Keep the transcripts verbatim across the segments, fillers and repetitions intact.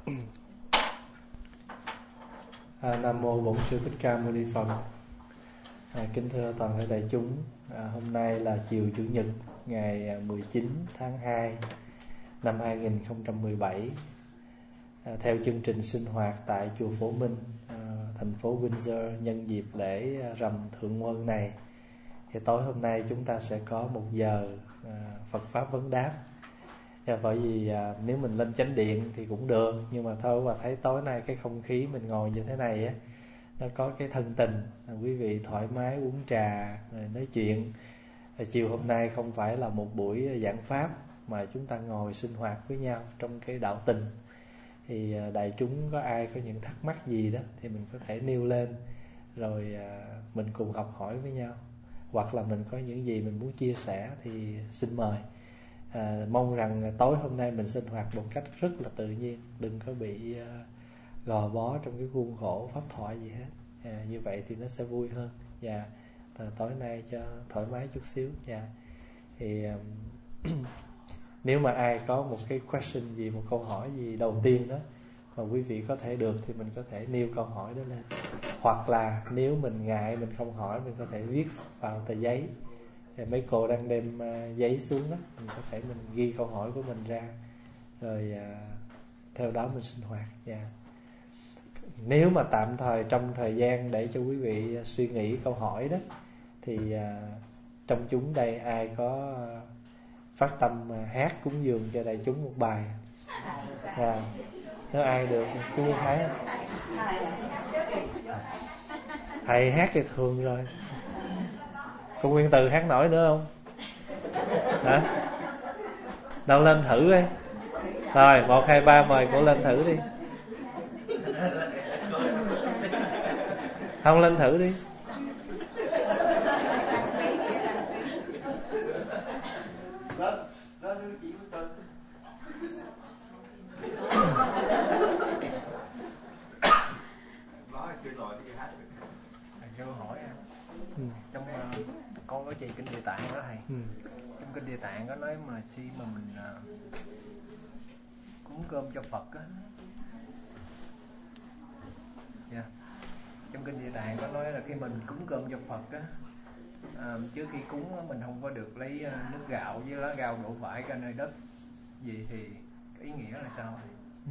À, Nam mô Bổn Sư Thích Ca Mâu Ni Phật. À, kính thưa toàn thể đại chúng, à, hôm nay là chiều Chủ nhật ngày mười chín tháng hai năm hai nghìn không trăm mười bảy. À, theo chương trình sinh hoạt tại chùa Phổ Minh, à, thành phố Windsor, nhân dịp lễ rằm Thượng Nguồn này, thì tối hôm nay chúng ta sẽ có một giờ à, Phật pháp vấn đáp. À, bởi vì à, nếu mình lên chánh điện thì cũng được, nhưng mà thôi và thấy tối nay cái không khí mình ngồi như thế này á, nó có cái thân tình, à, quý vị thoải mái uống trà rồi nói chuyện. À, chiều hôm nay không phải là một buổi giảng pháp, mà chúng ta ngồi sinh hoạt với nhau trong cái đạo tình. Thì à, đại chúng có ai có những thắc mắc gì đó thì mình có thể nêu lên, rồi à, mình cùng học hỏi với nhau, hoặc là mình có những gì mình muốn chia sẻ thì xin mời. À, mong rằng tối hôm nay mình sinh hoạt một cách rất là tự nhiên, đừng có bị uh, gò bó trong cái khuôn khổ pháp thoại gì hết. À, như vậy thì nó sẽ vui hơn. Và dạ, tối nay cho thoải mái chút xíu. Dạ. Thì um, nếu mà ai có một cái question gì, một câu hỏi gì đầu tiên đó mà quý vị có thể được thì mình có thể nêu câu hỏi đó lên, hoặc là nếu mình ngại mình không hỏi, mình có thể viết vào tờ giấy. Mấy cô đang đem uh, giấy xuống đó, mình có thể mình ghi câu hỏi của mình ra, rồi uh, theo đó mình sinh hoạt. Yeah. Nếu mà tạm thời trong thời gian để cho quý vị suy nghĩ câu hỏi đó, thì uh, trong chúng đây ai có uh, phát tâm uh, hát cúng dường cho đại chúng một bài? Yeah. Nếu ai được, chú Nguyên Thái không? Thầy hát thì thường rồi. Cô Nguyên Từ hát nổi nữa không? Hả? Đâu lên thử đi. Rồi, một, hai, ba mời cô lên thử đi. Không lên thử đi. Câu hỏi ừ. Trong uh, con có trì kinh Địa Tạng đó thầy. Ừ. Trong kinh Địa Tạng có nói mà khi mà mình uh, cúng cơm cho Phật á, yeah. Trong kinh Địa Tạng có nói là khi mình cúng cơm cho Phật á, uh, trước khi cúng á, mình không có được lấy uh, nước gạo với lá gạo đổ vải ra nơi đất. Vậy thì cái ý nghĩa là sao thầy? Ừ.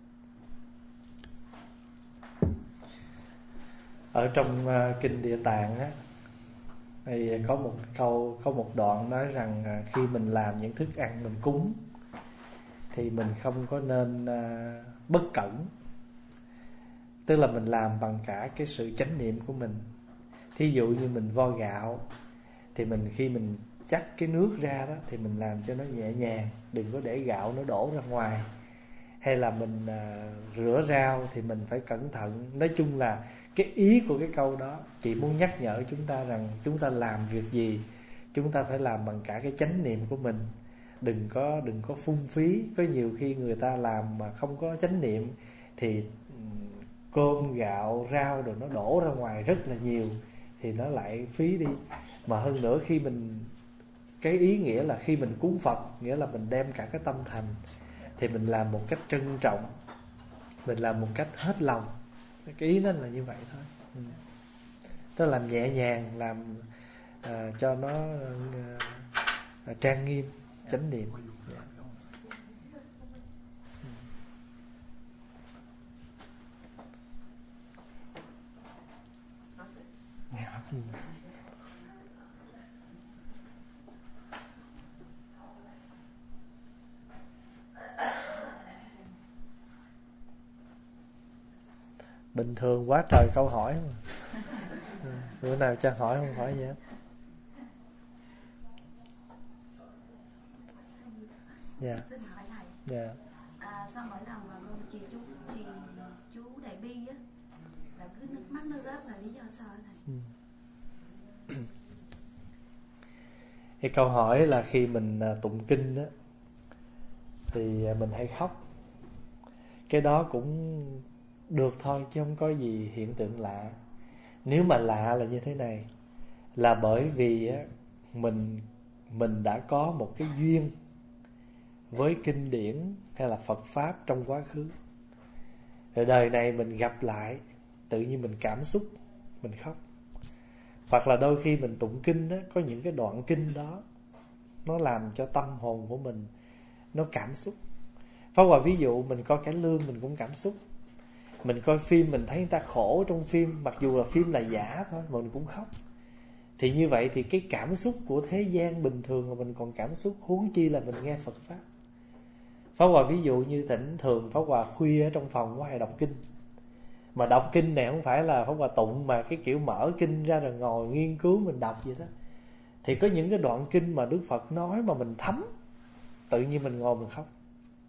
Ở trong uh, kinh Địa Tạng á, thì có một câu, có một đoạn nói rằng uh, khi mình làm những thức ăn mình cúng thì mình không có nên uh, bất cẩn. Tức là mình làm bằng cả cái sự chánh niệm của mình. Thí dụ như mình vo gạo, thì mình khi mình chắc cái nước ra đó thì mình làm cho nó nhẹ nhàng, đừng có để gạo nó đổ ra ngoài. Hay là mình uh, rửa rau thì mình phải cẩn thận. Nói chung là cái ý của cái câu đó chị muốn nhắc nhở chúng ta rằng chúng ta làm việc gì chúng ta phải làm bằng cả cái chánh niệm của mình. Đừng có đừng có phung phí. Có nhiều khi người ta làm mà không có chánh niệm thì cơm, gạo, rau rồi nó đổ ra ngoài rất là nhiều, thì nó lại phí đi. Mà hơn nữa khi mình, cái ý nghĩa là khi mình cúng Phật, nghĩa là mình đem cả cái tâm thành, thì mình làm một cách trân trọng, mình làm một cách hết lòng. Cái ý nó là như vậy thôi. Ừ. Tức là làm nhẹ nhàng, làm uh, cho nó uh, trang nghiêm, chánh niệm. Yeah. Ừ. Bình thường quá trời câu hỏi mà. Ừ. Bữa nào cho hỏi không hỏi gì hết. Dạ. Dạ. À, sao mỗi lần mà con chiều chú thì chú Đại Bi á là cứ nước mắt nó rớt, là lý do sao thầy? Ừ. Cái câu hỏi là khi mình tụng kinh á thì mình hay khóc. Cái đó cũng được thôi chứ không có gì hiện tượng lạ. Nếu mà lạ là như thế này, là bởi vì á, mình mình đã có một cái duyên với kinh điển hay là Phật pháp trong quá khứ. Rồi đời này mình gặp lại, tự nhiên mình cảm xúc, mình khóc. Hoặc là đôi khi mình tụng kinh đó, có những cái đoạn kinh đó nó làm cho tâm hồn của mình nó cảm xúc. Pháp Hòa ví dụ mình coi cải lương mình cũng cảm xúc. Mình coi phim mình thấy người ta khổ trong phim, mặc dù là phim là giả thôi mà mình cũng khóc. Thì như vậy thì cái cảm xúc của thế gian bình thường mà mình còn cảm xúc, huống chi là mình nghe Phật Pháp. Pháp Hòa ví dụ như thỉnh thường Pháp Hòa khuya ở trong phòng có hay đọc kinh. Mà đọc kinh này không phải là Pháp Hòa tụng, mà cái kiểu mở kinh ra rồi ngồi nghiên cứu mình đọc vậy đó. Thì có những cái đoạn kinh mà Đức Phật nói mà mình thấm, tự nhiên mình ngồi mình khóc.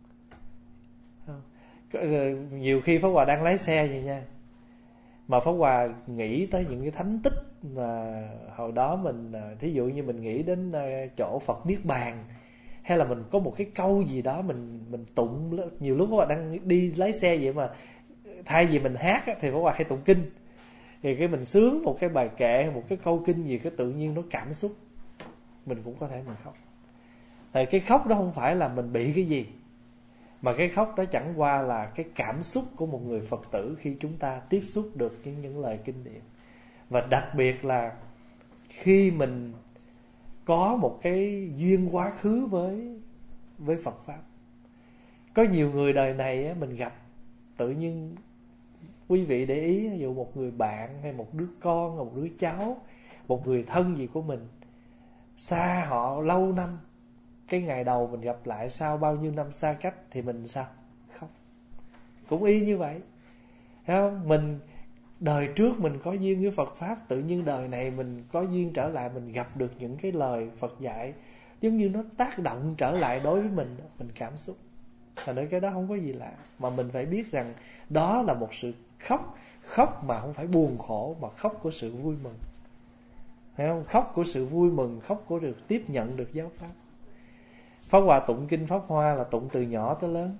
Nhiều khi Pháp Hòa đang lái xe vậy nha, mà Pháp Hòa nghĩ tới những cái thánh tích mà hồi đó mình, thí dụ như mình nghĩ đến chỗ Phật Niết Bàn, hay là mình có một cái câu gì đó mình mình tụng. Nhiều lúc Pháp Hòa đang đi lái xe vậy mà thay vì mình hát á, thì Pháp Hòa hay tụng kinh. Thì cái mình sướng một cái bài kệ, một cái câu kinh gì, cái tự nhiên nó cảm xúc, mình cũng có thể mình khóc. Tại cái khóc đó không phải là mình bị cái gì, mà cái khóc đó chẳng qua là cái cảm xúc của một người Phật tử khi chúng ta tiếp xúc được những, những lời kinh điển. Và đặc biệt là khi mình có một cái duyên quá khứ với, với Phật Pháp. Có nhiều người đời này á, mình gặp tự nhiên, quý vị để ý, ví dụ một người bạn hay một đứa con, một đứa cháu, một người thân gì của mình, xa họ lâu năm, cái ngày đầu mình gặp lại sau bao nhiêu năm xa cách thì mình sao? Khóc. Cũng y như vậy. Thấy không? Mình đời trước mình có duyên với Phật Pháp, tự nhiên đời này mình có duyên trở lại, mình gặp được những cái lời Phật dạy, giống như nó tác động trở lại đối với mình, mình cảm xúc. Thành ra cái đó không có gì lạ, mà mình phải biết rằng đó là một sự khóc. Khóc mà không phải buồn khổ, mà khóc của sự vui mừng. Thấy không? Khóc của sự vui mừng, khóc của được tiếp nhận được giáo Pháp. Pháp Hòa tụng kinh Pháp Hoa là tụng từ nhỏ tới lớn.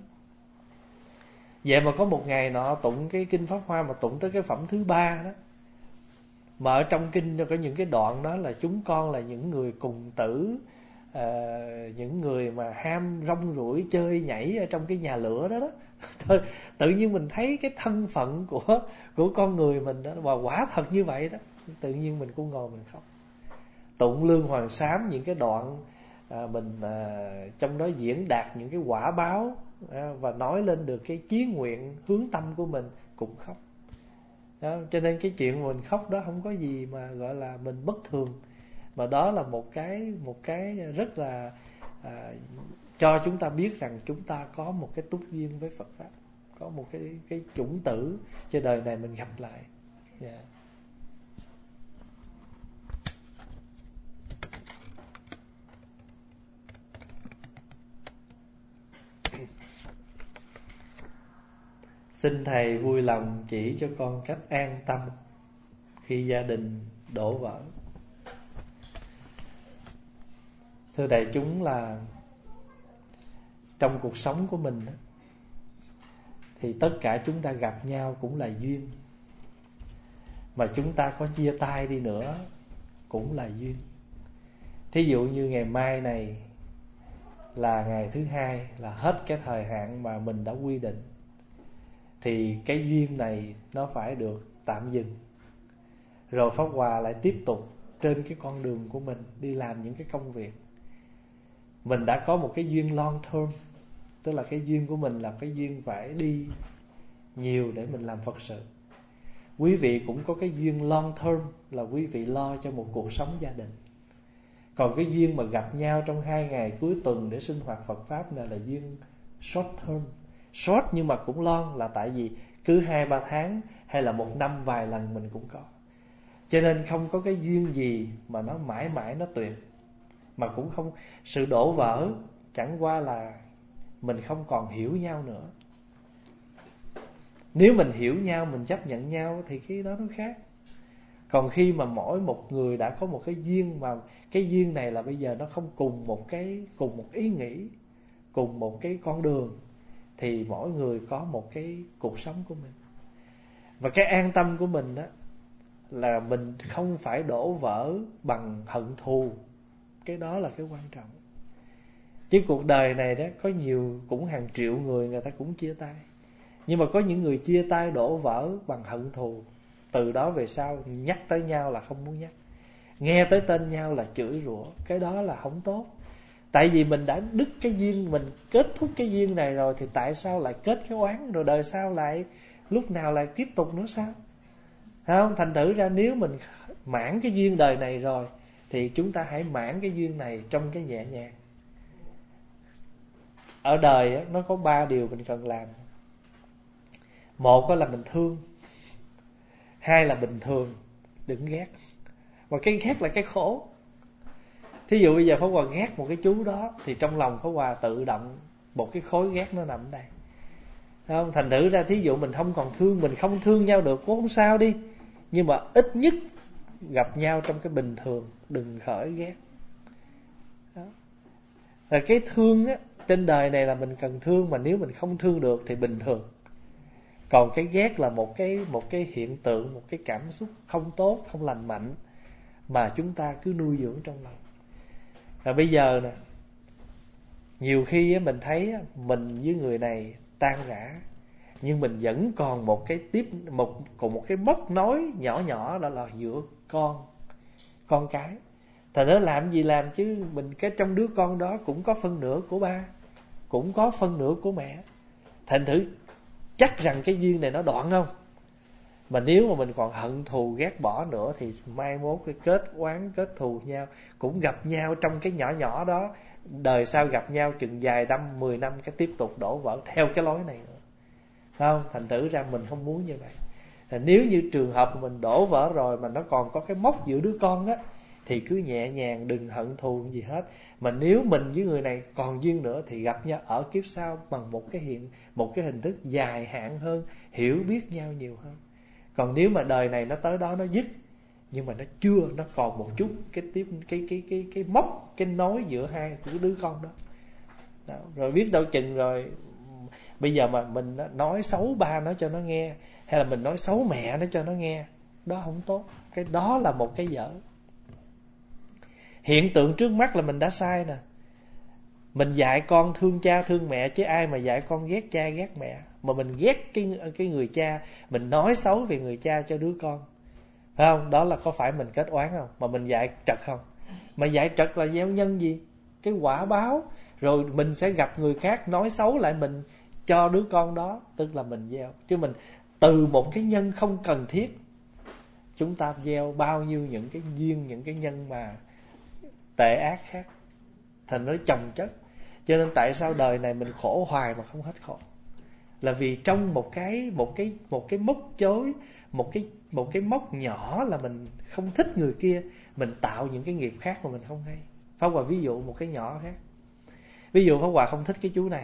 Vậy mà có một ngày nọ tụng cái kinh Pháp Hoa mà tụng tới cái phẩm thứ ba đó, mà ở trong kinh có những cái đoạn đó là chúng con là những người cùng tử, à, những người mà ham rong ruổi chơi nhảy ở trong cái nhà lửa đó đó. Thôi, tự nhiên mình thấy cái thân phận của của con người mình đó, và quả thật như vậy đó, tự nhiên mình cũng ngồi mình khóc. Tụng Lương Hoàng Sám những cái đoạn à, mình à, trong đó diễn đạt những cái quả báo à, và nói lên được cái chí nguyện hướng tâm của mình, cũng khóc đó. Cho nên cái chuyện mình khóc đó không có gì mà gọi là mình bất thường, mà đó là một cái một cái rất là à, cho chúng ta biết rằng chúng ta có một cái túc duyên với Phật Pháp, có một cái cái chủng tử trên đời này mình gặp lại. Yeah. Xin Thầy vui lòng chỉ cho con cách an tâm khi gia đình đổ vỡ. Thưa đại chúng, là trong cuộc sống của mình thì tất cả chúng ta gặp nhau cũng là duyên, mà chúng ta có chia tay đi nữa cũng là duyên. Thí dụ như ngày mai này là ngày thứ hai, là hết cái thời hạn mà mình đã quy định, thì cái duyên này nó phải được tạm dừng. Rồi Pháp Hòa lại tiếp tục trên cái con đường của mình đi làm những cái công việc. Mình đã có một cái duyên long term, tức là cái duyên của mình là cái duyên phải đi nhiều để mình làm Phật sự. Quý vị cũng có cái duyên long term, là quý vị lo cho một cuộc sống gia đình. Còn cái duyên mà gặp nhau trong hai ngày cuối tuần để sinh hoạt Phật Pháp này là duyên short term. Short nhưng mà cũng long, là tại vì cứ hai ba tháng hay là một năm vài lần mình cũng có. Cho nên không có cái duyên gì mà nó mãi mãi nó tuyệt. Mà cũng không, sự đổ vỡ chẳng qua là mình không còn hiểu nhau nữa. Nếu mình hiểu nhau, mình chấp nhận nhau thì cái đó nó khác. Còn khi mà mỗi một người đã có một cái duyên, mà cái duyên này là bây giờ nó không cùng một cái cùng một ý nghĩ, cùng một cái con đường, thì mỗi người có một cái cuộc sống của mình. Và cái an tâm của mình đó là mình không phải đổ vỡ bằng hận thù. Cái đó là cái quan trọng. Chứ cuộc đời này đó có nhiều, cũng hàng triệu người người ta cũng chia tay. Nhưng mà có những người chia tay đổ vỡ bằng hận thù, từ đó về sau nhắc tới nhau là không muốn nhắc, nghe tới tên nhau là chửi rủa. Cái đó là không tốt. Tại vì mình đã đứt cái duyên, mình kết thúc cái duyên này rồi, thì tại sao lại kết cái oán, rồi đời sau lại lúc nào lại tiếp tục nữa sao? Thấy không? Thành thử ra nếu mình mãn cái duyên đời này rồi, thì chúng ta hãy mãn cái duyên này trong cái nhẹ nhàng. Ở đời á, nó có ba điều mình cần làm. Một là mình thương, hai là bình thường, đừng ghét. Và cái ghét là cái khổ. Thí dụ bây giờ Pháp Hòa ghét một cái chú đó, thì trong lòng Pháp Hòa tự động một cái khối ghét nó nằm ở đây. Thấy không? Thành thử ra thí dụ mình không còn thương, mình không thương nhau được cũng không sao đi, nhưng mà ít nhất gặp nhau trong cái bình thường, đừng khởi ghét. Đó. Là cái thương á, trên đời này là mình cần thương, mà nếu mình không thương được thì bình thường. Còn cái ghét là một cái một cái hiện tượng, một cái cảm xúc không tốt, không lành mạnh, mà chúng ta cứ nuôi dưỡng trong lòng. Và bây giờ nè, nhiều khi á, mình thấy á, mình với người này tan rã, nhưng mình vẫn còn một cái tiếp một còn một cái móc nối nhỏ nhỏ, đó là giữa con con cái. Thành nó làm gì làm chứ, mình cái trong đứa con đó cũng có phân nửa của ba, cũng có phân nửa của mẹ. Thành thử chắc rằng cái duyên này nó đoạn không? Mà nếu mà mình còn hận thù ghét bỏ nữa, thì mai mốt cái kết oán kết thù nhau, cũng gặp nhau trong cái nhỏ nhỏ đó, đời sau gặp nhau chừng vài năm, mười năm cái tiếp tục đổ vỡ theo cái lối này nữa. Không? Thành thử ra mình không muốn như vậy. Là nếu như trường hợp mình đổ vỡ rồi mà nó còn có cái mốc giữa đứa con đó, thì cứ nhẹ nhàng, đừng hận thù gì hết. Mà nếu mình với người này còn duyên nữa, thì gặp nhau ở kiếp sau bằng một cái hiện một cái hình thức dài hạn hơn, hiểu biết nhau nhiều hơn. Còn nếu mà đời này nó tới đó nó dứt, nhưng mà nó chưa, nó còn một chút cái tiếp cái cái cái cái mốc, cái nối giữa hai cái đứa con đó. Đó. Rồi biết đâu chừng rồi bây giờ mà mình nói xấu ba nó cho nó nghe, hay là mình nói xấu mẹ nó cho nó nghe, đó không tốt. Cái đó là một cái dở. Hiện tượng trước mắt là mình đã sai nè. Mình dạy con thương cha thương mẹ, chứ ai mà dạy con ghét cha ghét mẹ. Mà mình ghét cái, cái người cha, mình nói xấu về người cha cho đứa con, phải không? Đó là có phải mình kết oán không? Mà mình dạy trật không? Mà dạy trật là gieo nhân gì? Cái quả báo. Rồi mình sẽ gặp người khác nói xấu lại mình cho đứa con đó, tức là mình gieo. Chứ mình từ một cái nhân không cần thiết, chúng ta gieo bao nhiêu những cái duyên, những cái nhân mà tệ ác khác, thành nó chồng chất. Cho nên tại sao đời này mình khổ hoài mà không hết khổ, là vì trong một cái một cái một cái mốc chối, một cái một cái mốc nhỏ là mình không thích người kia, mình tạo những cái nghiệp khác mà mình không hay. Pháp Hòa ví dụ một cái nhỏ khác. Ví dụ Pháp Hòa không thích cái chú này,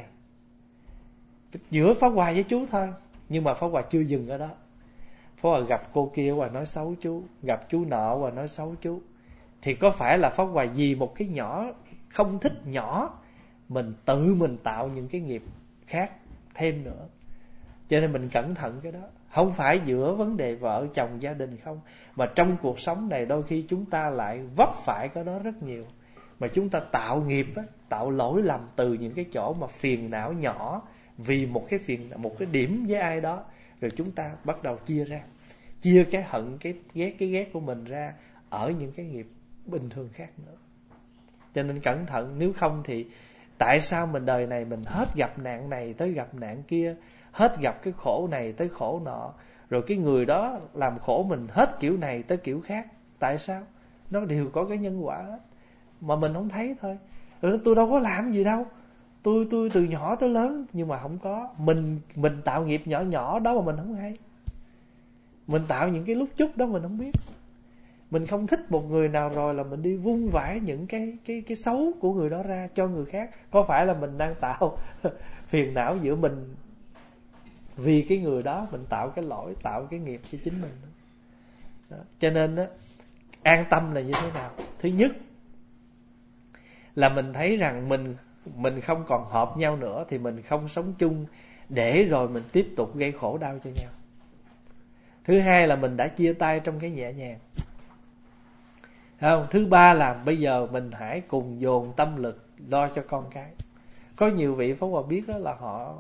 giữa Pháp Hòa với chú thôi, nhưng mà Pháp Hòa chưa dừng ở đó. Pháp Hòa gặp cô kia Hòa nói xấu chú, gặp chú nọ Hòa nói xấu chú, thì có phải là Pháp Hòa vì một cái nhỏ không thích nhỏ, mình tự mình tạo những cái nghiệp khác thêm nữa. Cho nên mình cẩn thận cái đó. Không phải giữa vấn đề vợ chồng gia đình không, mà trong cuộc sống này đôi khi chúng ta lại vấp phải cái đó rất nhiều. Mà chúng ta tạo nghiệp á, tạo lỗi lầm từ những cái chỗ mà phiền não nhỏ, vì một cái phiền một cái điểm với ai đó, rồi chúng ta bắt đầu chia ra, chia cái hận, cái ghét cái ghét của mình ra ở những cái nghiệp bình thường khác nữa. Cho nên cẩn thận, nếu không thì tại sao mình đời này mình hết gặp nạn này tới gặp nạn kia, hết gặp cái khổ này tới khổ nọ, rồi cái người đó làm khổ mình hết kiểu này tới kiểu khác. Tại sao? Nó đều có cái nhân quả hết, mà mình không thấy thôi. Rồi tôi đâu có làm gì đâu, tôi tôi từ nhỏ tới lớn, nhưng mà không có. Mình mình tạo nghiệp nhỏ nhỏ đó mà mình không hay. Mình tạo những cái lúc chút đó mình không biết. Mình không thích một người nào rồi là mình đi vung vãi những cái cái cái xấu của người đó ra cho người khác. Có phải là mình đang tạo phiền não giữa mình, vì cái người đó mình tạo cái lỗi, tạo cái nghiệp cho chính mình đó. Cho nên đó, an tâm là như thế nào? Thứ nhất là mình thấy rằng mình mình không còn hợp nhau nữa, thì mình không sống chung để rồi mình tiếp tục gây khổ đau cho nhau. Thứ hai là mình đã chia tay trong cái nhẹ nhàng. Không? Thứ ba là bây giờ mình hãy cùng dồn tâm lực lo cho con cái. Có nhiều vị Pháp Hòa biết đó là họ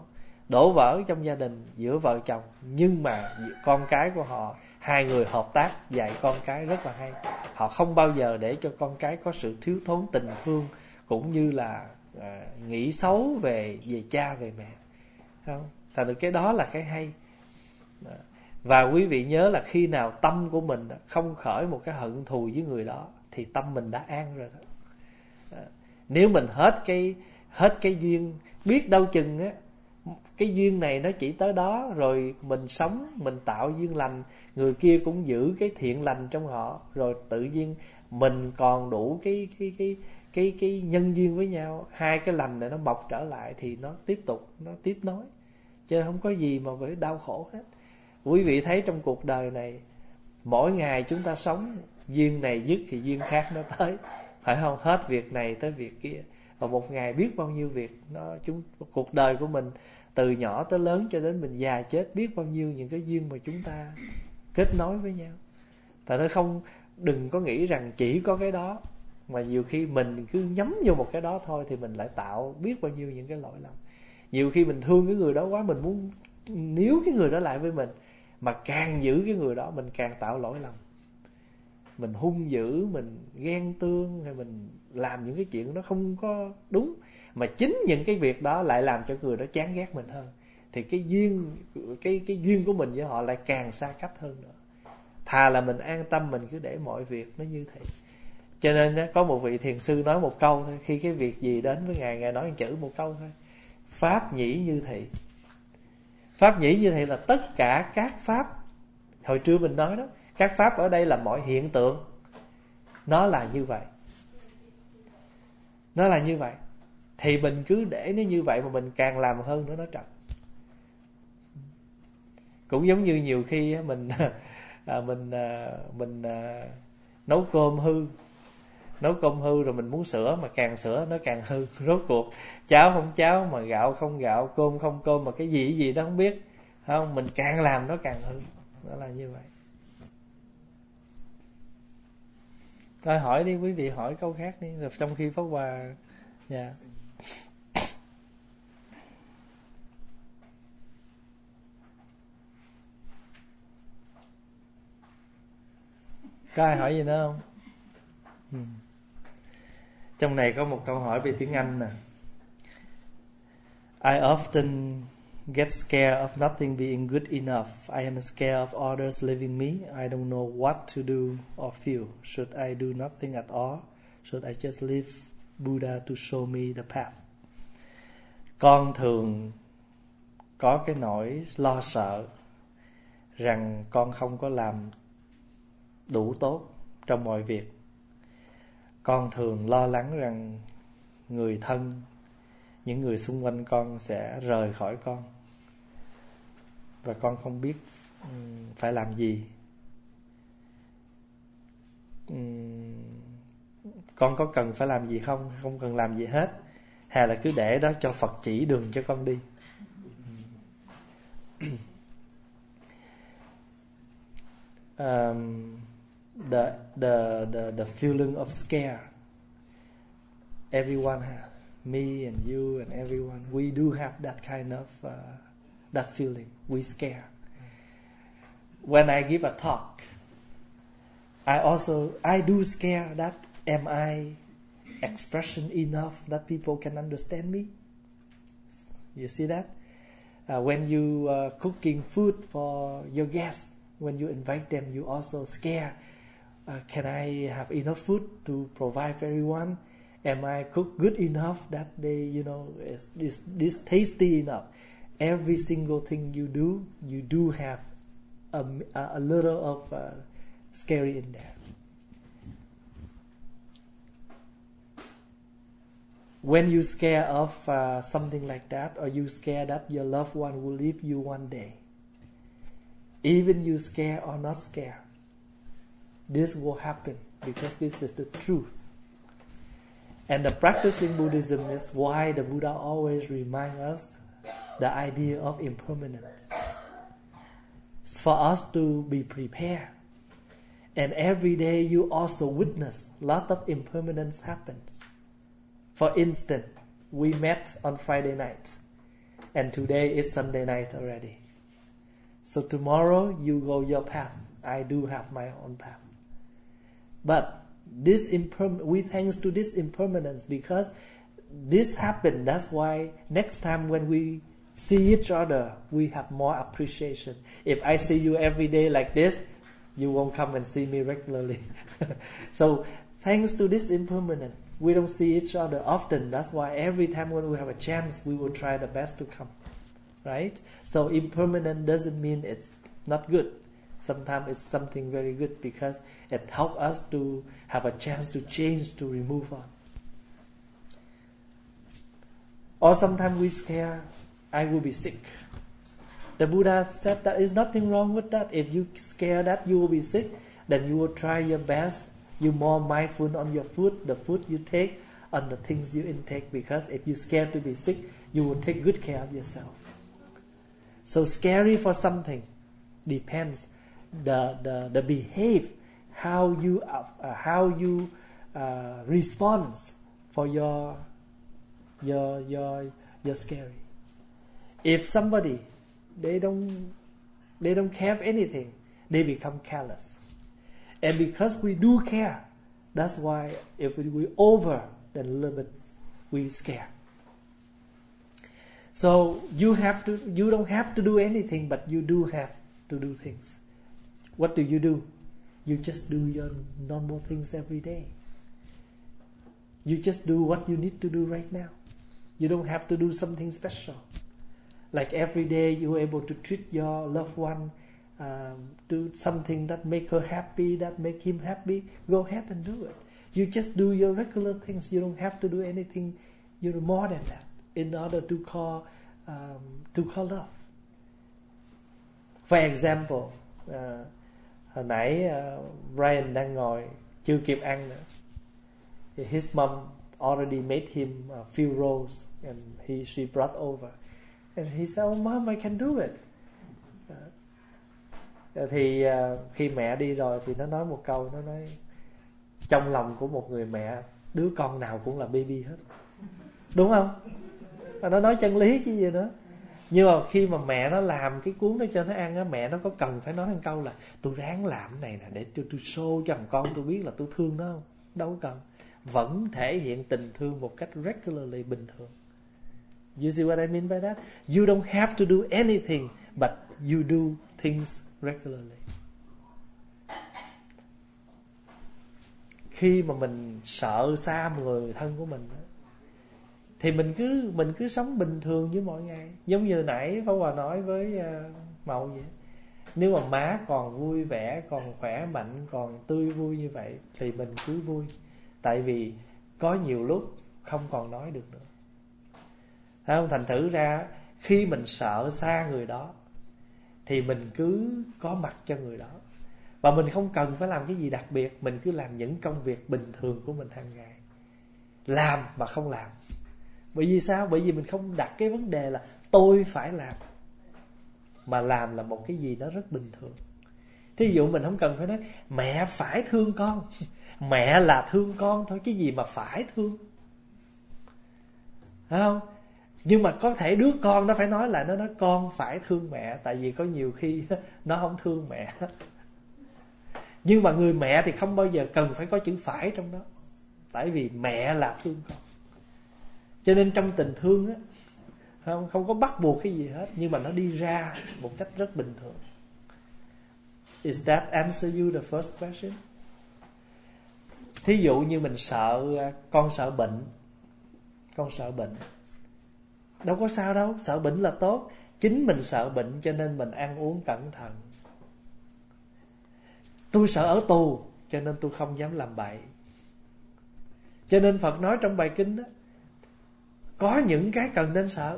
đổ vỡ trong gia đình giữa vợ chồng, nhưng mà con cái của họ, hai người hợp tác dạy con cái rất là hay. Họ không bao giờ để cho con cái có sự thiếu thốn tình thương, cũng như là à, nghĩ xấu về về cha về mẹ, không? Thành được cái đó là cái hay. Và quý vị nhớ là khi nào tâm của mình không khởi một cái hận thù với người đó thì tâm mình đã an rồi đó. Nếu mình hết cái hết cái duyên, biết đâu chừng á, cái duyên này nó chỉ tới đó, rồi mình sống, mình tạo duyên lành, người kia cũng giữ cái thiện lành trong họ, rồi tự nhiên mình còn đủ cái cái cái cái cái nhân duyên với nhau, hai cái lành này nó mọc trở lại thì nó tiếp tục, nó tiếp nối, chứ không có gì mà phải đau khổ hết. Quý vị thấy trong cuộc đời này, mỗi ngày chúng ta sống, duyên này dứt thì duyên khác nó tới, phải không? Hết việc này tới việc kia, và một ngày biết bao nhiêu việc nó chúng cuộc đời của mình từ nhỏ tới lớn cho đến mình già chết, biết bao nhiêu những cái duyên mà chúng ta kết nối với nhau. Tại nó không, đừng có nghĩ rằng chỉ có cái đó, mà nhiều khi mình cứ nhắm vô một cái đó thôi thì mình lại tạo biết bao nhiêu những cái lỗi lầm. Nhiều khi mình thương cái người đó quá, mình muốn níu cái người đó lại với mình, mà càng giữ cái người đó mình càng tạo lỗi lầm. Mình hung dữ, mình ghen tương, hay mình làm những cái chuyện nó không có đúng, mà chính những cái việc đó lại làm cho người đó chán ghét mình hơn, thì cái duyên cái cái duyên của mình với họ lại càng xa cách hơn nữa. Thà là mình an tâm, mình cứ để mọi việc nó như thế. Cho nên có một vị thiền sư nói một câu thôi, khi cái việc gì đến với ngài, ngài nói một chữ, một câu thôi: pháp nhĩ như thị. Pháp nhĩ như thị là tất cả các pháp, hồi trưa mình nói đó, các pháp ở đây là mọi hiện tượng, nó là như vậy, nó là như vậy. Thì mình cứ để nó như vậy, mà mình càng làm hơn nữa nó trật. Cũng giống như nhiều khi mình à, mình à, mình à, nấu cơm hư, nấu cơm hư rồi mình muốn sửa, mà càng sửa nó càng hư. Rốt cuộc cháo không cháo, mà gạo không gạo, cơm không cơm, mà cái gì gì đó không biết, không? Mình càng làm nó càng hư. Nó là như vậy. Thôi hỏi đi, quý vị hỏi câu khác đi, rồi trong khi Pháp Hòa. Dạ. Có ai hỏi gì nữa không? Ừ. Trong này có một câu hỏi về tiếng Anh nè. I often get scared of nothing being good enough. I am scared of others leaving me. I don't know what to do or feel. Should I do nothing at all? Should I just leave Buddha to show me the path? Con thường có cái nỗi lo sợ rằng con không có làm đủ tốt trong mọi việc. Con thường lo lắng rằng người thân, những người xung quanh con sẽ rời khỏi con, và con không biết um, phải làm gì. Um, con có cần phải làm gì không? Không cần làm gì hết, hay là cứ để đó cho Phật chỉ đường cho con đi. um, the the the the feeling of scare, everyone has, me and you and everyone, we do have that kind of uh, that feeling. We scare. When I give a talk, I also I do scare that am I expression enough that people can understand me? You see that? Uh, when you uh, cooking food for your guests, when you invite them, you also scare. Uh, can I have enough food to provide for everyone? Am I cook good enough that they, you know, is this this tasty enough? Every single thing you do, you do have a, a little of uh, scary in there. When you scare of uh, something like that, or you scare that your loved one will leave you one day, even you scare or not scare, this will happen because this is the truth. And the practicing Buddhism is why the Buddha always reminds us the idea of impermanence. It's for us to be prepared. And every day you also witness a lot of impermanence happens. For instance, we met on Friday night. And today is Sunday night already. So tomorrow you go your path. I do have my own path. But this imperm- we thanks to this impermanence, because this happened. That's why next time when we see each other, we have more appreciation. If I see you every day like this, you won't come and see me regularly. So thanks to this impermanence, we don't see each other often. That's why every time when we have a chance, we will try the best to come. Right? So impermanent doesn't mean it's not good. Sometimes it's something very good, because it helps us to have a chance to change, to remove on. Or sometimes we scare, I will be sick. The Buddha said that is nothing wrong with that. If you scare that you will be sick, then you will try your best. You're more mindful on your food, the food you take, on the things you intake. Because if you're scared to be sick, you will take good care of yourself. So scary for something depends the the the behave, how you uh, how you uh, respond for your your your your scary. If somebody they don't they don't care anything, they become careless. And because we do care, that's why if we, we over, then a little bit we scare. So you have to you don't have to do anything, but you do have to do things. What do you do? You just do your normal things every day. You just do what you need to do right now. You don't have to do something special. Like every day you're able to treat your loved one, um, do something that make her happy, that make him happy, go ahead and do it. You just do your regular things. You don't have to do anything, you know, more than that in order to call um, to call love. For example, uh, hồi nãy uh, Brian đang ngồi chưa kịp ăn nữa. His mom already made him a few rolls and he she brought over. And he said, "Oh mom, I can do it." Uh, thì uh, khi mẹ đi rồi thì nó nói một câu, nó nói trong lòng của một người mẹ, đứa con nào cũng là baby hết, đúng không? Nó nói chân lý chứ gì nữa. Nhưng mà khi mà mẹ nó làm cái cuốn đó cho nó ăn á, mẹ nó có cần phải nói một câu là tôi ráng làm cái này nè để tôi tôi show cho thằng con tôi biết là tôi thương nó không? Đâu cần. Vẫn thể hiện tình thương một cách regularly, bình thường. You see what I mean by that? You don't have to do anything, but you do things regularly. Khi mà mình sợ xa người thân của mình thì mình cứ mình cứ sống bình thường như mọi ngày. Giống như nãy Pháp Hòa nói với uh, Mậu vậy. Nếu mà má còn vui vẻ, còn khỏe mạnh, còn tươi vui như vậy thì mình cứ vui. Tại vì có nhiều lúc không còn nói được nữa. Thấy không? Thành thử ra khi mình sợ xa người đó thì mình cứ có mặt cho người đó. Và mình không cần phải làm cái gì đặc biệt. Mình cứ làm những công việc bình thường của mình hàng ngày. Làm mà không làm. Bởi vì sao? Bởi vì mình không đặt cái vấn đề là tôi phải làm, mà làm là một cái gì đó rất bình thường. Thí dụ mình không cần phải nói mẹ phải thương con. Mẹ là thương con thôi, cái gì mà phải thương, phải không? Nhưng mà có thể đứa con nó phải nói lại, nó nói con phải thương mẹ. Tại vì có nhiều khi nó không thương mẹ. Nhưng mà người mẹ thì không bao giờ cần phải có chữ phải trong đó. Tại vì mẹ là thương con. Cho nên trong tình thương á, không, không có bắt buộc cái gì hết, nhưng mà nó đi ra một cách rất bình thường. Is that answer you the first question? Thí dụ như mình sợ, con sợ bệnh. Con sợ bệnh đâu có sao đâu, sợ bệnh là tốt. Chính mình sợ bệnh cho nên mình ăn uống cẩn thận. Tôi sợ ở tù cho nên tôi không dám làm bậy. Cho nên Phật nói trong bài kinh đó, có những cái cần nên sợ.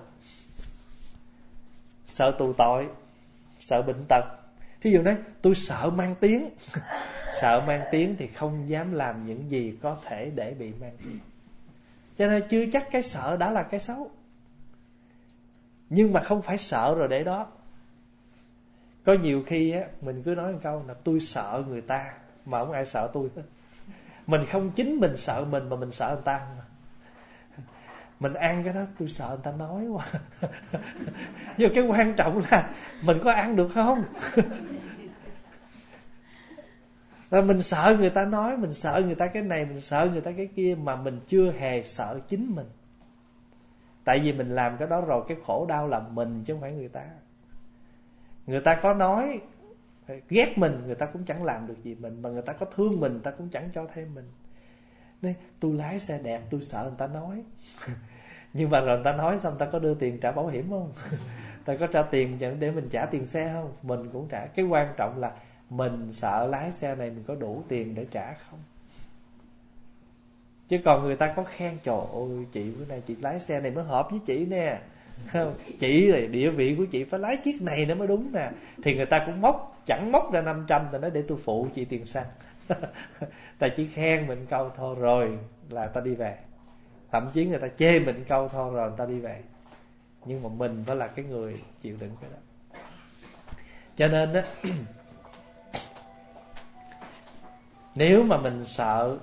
Sợ tù tội, sợ bệnh tật. Thí dụ nói tôi sợ mang tiếng. Sợ mang tiếng thì không dám làm những gì có thể để bị mang tiếng. Cho nên chưa chắc cái sợ đã là cái xấu. Nhưng mà không phải sợ rồi để đó. Có nhiều khi á, mình cứ nói một câu là tôi sợ người ta, mà không ai sợ tôi hết. Mình không chính mình sợ mình, mà mình sợ người ta. Mình ăn cái đó tôi sợ người ta nói quá. Nhưng cái quan trọng là mình có ăn được không? Và mình sợ người ta nói, mình sợ người ta cái này, mình sợ người ta cái kia, mà mình chưa hề sợ chính mình. Tại vì mình làm cái đó rồi, cái khổ đau là mình chứ không phải người ta. Người ta có nói ghét mình, người ta cũng chẳng làm được gì mình. Mà người ta có thương mình, người ta cũng chẳng cho thêm mình. Nên tôi lái xe đẹp, tôi sợ người ta nói. Nhưng mà rồi người ta nói xong, người ta có đưa tiền trả bảo hiểm không? Ta có trả tiền để mình trả tiền xe không? Mình cũng trả. Cái quan trọng là mình sợ lái xe này mình có đủ tiền để trả không? Chứ còn người ta có khen, trời ơi chị bữa nay chị lái xe này mới hợp với chị nè, chị là địa vị của chị phải lái chiếc này nữa mới đúng nè. Thì người ta cũng móc, chẳng móc ra năm trăm, ta nói để tôi phụ chị tiền xăng. Ta chỉ khen mình câu thôi rồi là ta đi về. Thậm chí người ta chê mình câu thôi rồi người ta đi về. Nhưng mà mình phải là cái người chịu đựng cái đó. Cho nên á, nếu mà mình sợ.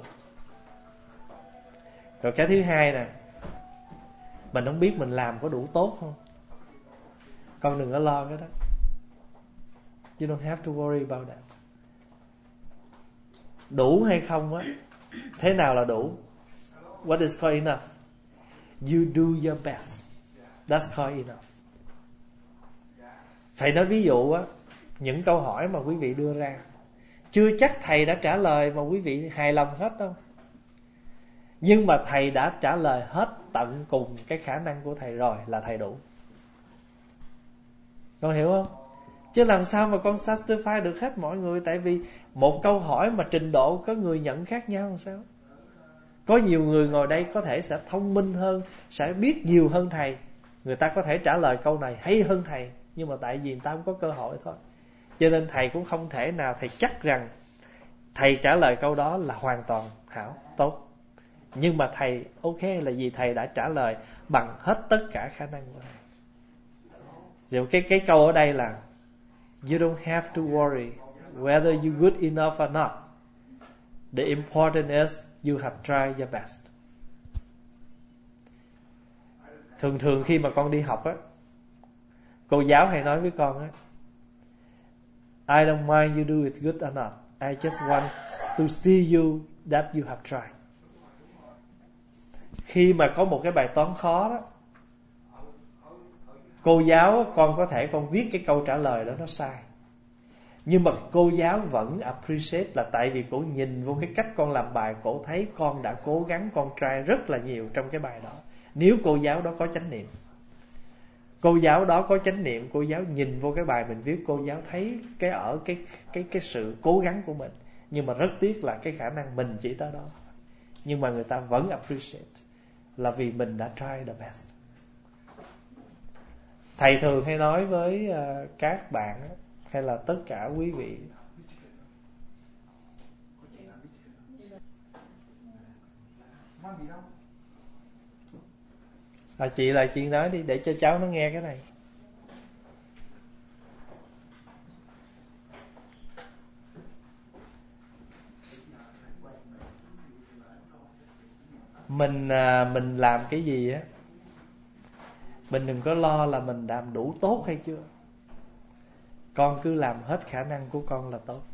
Rồi cái thứ hai nè, mình không biết mình làm có đủ tốt không. Con đừng có lo cái đó. You don't have to worry about that. Đủ hay không á, thế nào là đủ? What is called enough? You do your best. That's called enough. Thầy nói ví dụ á, những câu hỏi mà quý vị đưa ra, chưa chắc thầy đã trả lời mà quý vị hài lòng hết đâu. Nhưng mà thầy đã trả lời hết tận cùng cái khả năng của thầy rồi là thầy đủ. Con hiểu không? Chứ làm sao mà con satisfy được hết mọi người. Tại vì một câu hỏi mà trình độ có người nhận khác nhau làm sao? Có nhiều người ngồi đây có thể sẽ thông minh hơn, sẽ biết nhiều hơn thầy. Người ta có thể trả lời câu này hay hơn thầy. Nhưng mà tại vì người ta không có cơ hội thôi. Cho nên thầy cũng không thể nào thầy chắc rằng thầy trả lời câu đó là hoàn toàn hảo, tốt. Nhưng mà thầy ok là vì thầy đã trả lời bằng hết tất cả khả năng của thầy. Rồi cái, cái câu ở đây là you don't have to worry whether you good enough or not. The important is you have tried your best. Thường thường khi mà con đi học á, cô giáo hay nói với con á, I don't mind you do it good or not. I just want to see you that you have tried. Khi mà có một cái bài toán khó đó, cô giáo con có thể con viết cái câu trả lời đó nó sai, nhưng mà cô giáo vẫn appreciate là tại vì cô nhìn vô cái cách con làm bài, cô thấy con đã cố gắng, con try rất là nhiều trong cái bài đó. Nếu cô giáo đó có chánh niệm, cô giáo đó có chánh niệm, cô giáo nhìn vô cái bài mình viết, cô giáo thấy cái ở cái cái cái sự cố gắng của mình. Nhưng mà rất tiếc là cái khả năng mình chỉ tới đó, nhưng mà người ta vẫn appreciate là vì mình đã try the best. Thầy thường hay nói với uh, các bạn hay là tất cả quý vị, à, chị là chị nói đi để cho cháu nó nghe cái này. Mình à, mình làm cái gì á, mình đừng có lo là mình làm đủ tốt hay chưa. Con cứ làm hết khả năng của con là tốt.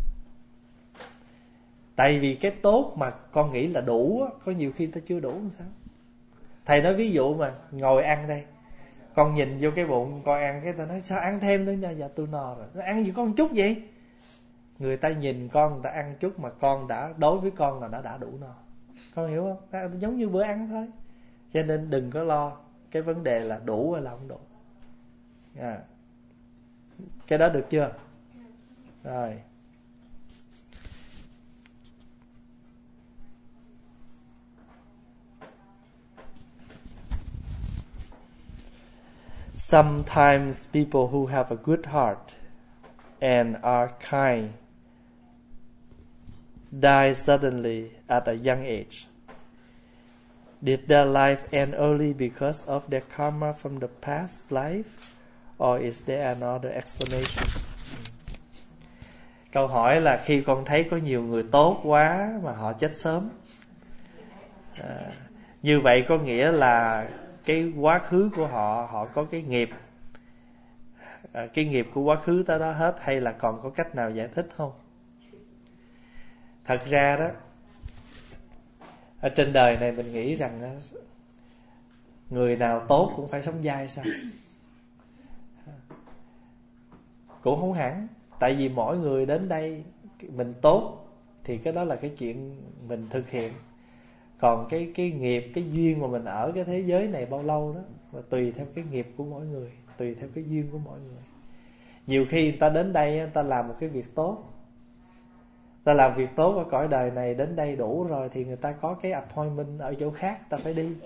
Tại vì cái tốt mà con nghĩ là đủ á, có nhiều khi ta chưa đủ làm sao. Thầy nói ví dụ mà ngồi ăn đây, con nhìn vô cái bụng con ăn, cái ta nói sao ăn thêm nữa nha, dạ tôi no rồi. Nó ăn gì con chút vậy? Người ta nhìn con, người ta ăn chút mà con đã, đối với con là nó đã đủ no. Con hiểu không? Nó giống như bữa ăn thôi. Cho nên đừng có lo cái vấn đề là đủ hay là không đủ. À, cái đó được chưa? Rồi. Sometimes people who have a good heart and are kind die suddenly at a young age. Did their life end early because of their karma from the past life, or is there another explanation? Câu hỏi là khi con thấy có nhiều người tốt quá mà họ chết sớm, à, Như vậy có nghĩa là cái quá khứ của họ, họ có cái nghiệp, à, cái nghiệp của quá khứ tới đó hết, hay là còn có cách nào giải thích không? Thật ra đó, ở trên đời này mình nghĩ rằng người nào tốt cũng phải sống dai sao? Cũng không hẳn. Tại vì mỗi người đến đây mình tốt thì cái đó là cái chuyện mình thực hiện. Còn cái cái nghiệp, cái duyên mà mình ở cái thế giới này bao lâu đó là tùy theo cái nghiệp của mỗi người, tùy theo cái duyên của mỗi người. Nhiều khi người ta đến đây, người ta làm một cái việc tốt, ta làm việc tốt ở cõi đời này, đến đây đủ rồi thì người ta có cái appointment ở chỗ khác, ta phải đi.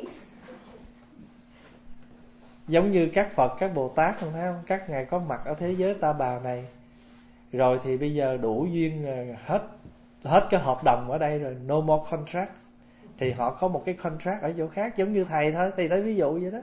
Giống như các Phật, các Bồ Tát không thấy không? Các ngài có mặt ở thế giới Ta Bà này, rồi thì bây giờ đủ duyên, hết hết cái hợp đồng ở đây rồi, no more contract, thì họ có một cái contract ở chỗ khác, giống như thầy thôi, thầy nói ví dụ vậy đó.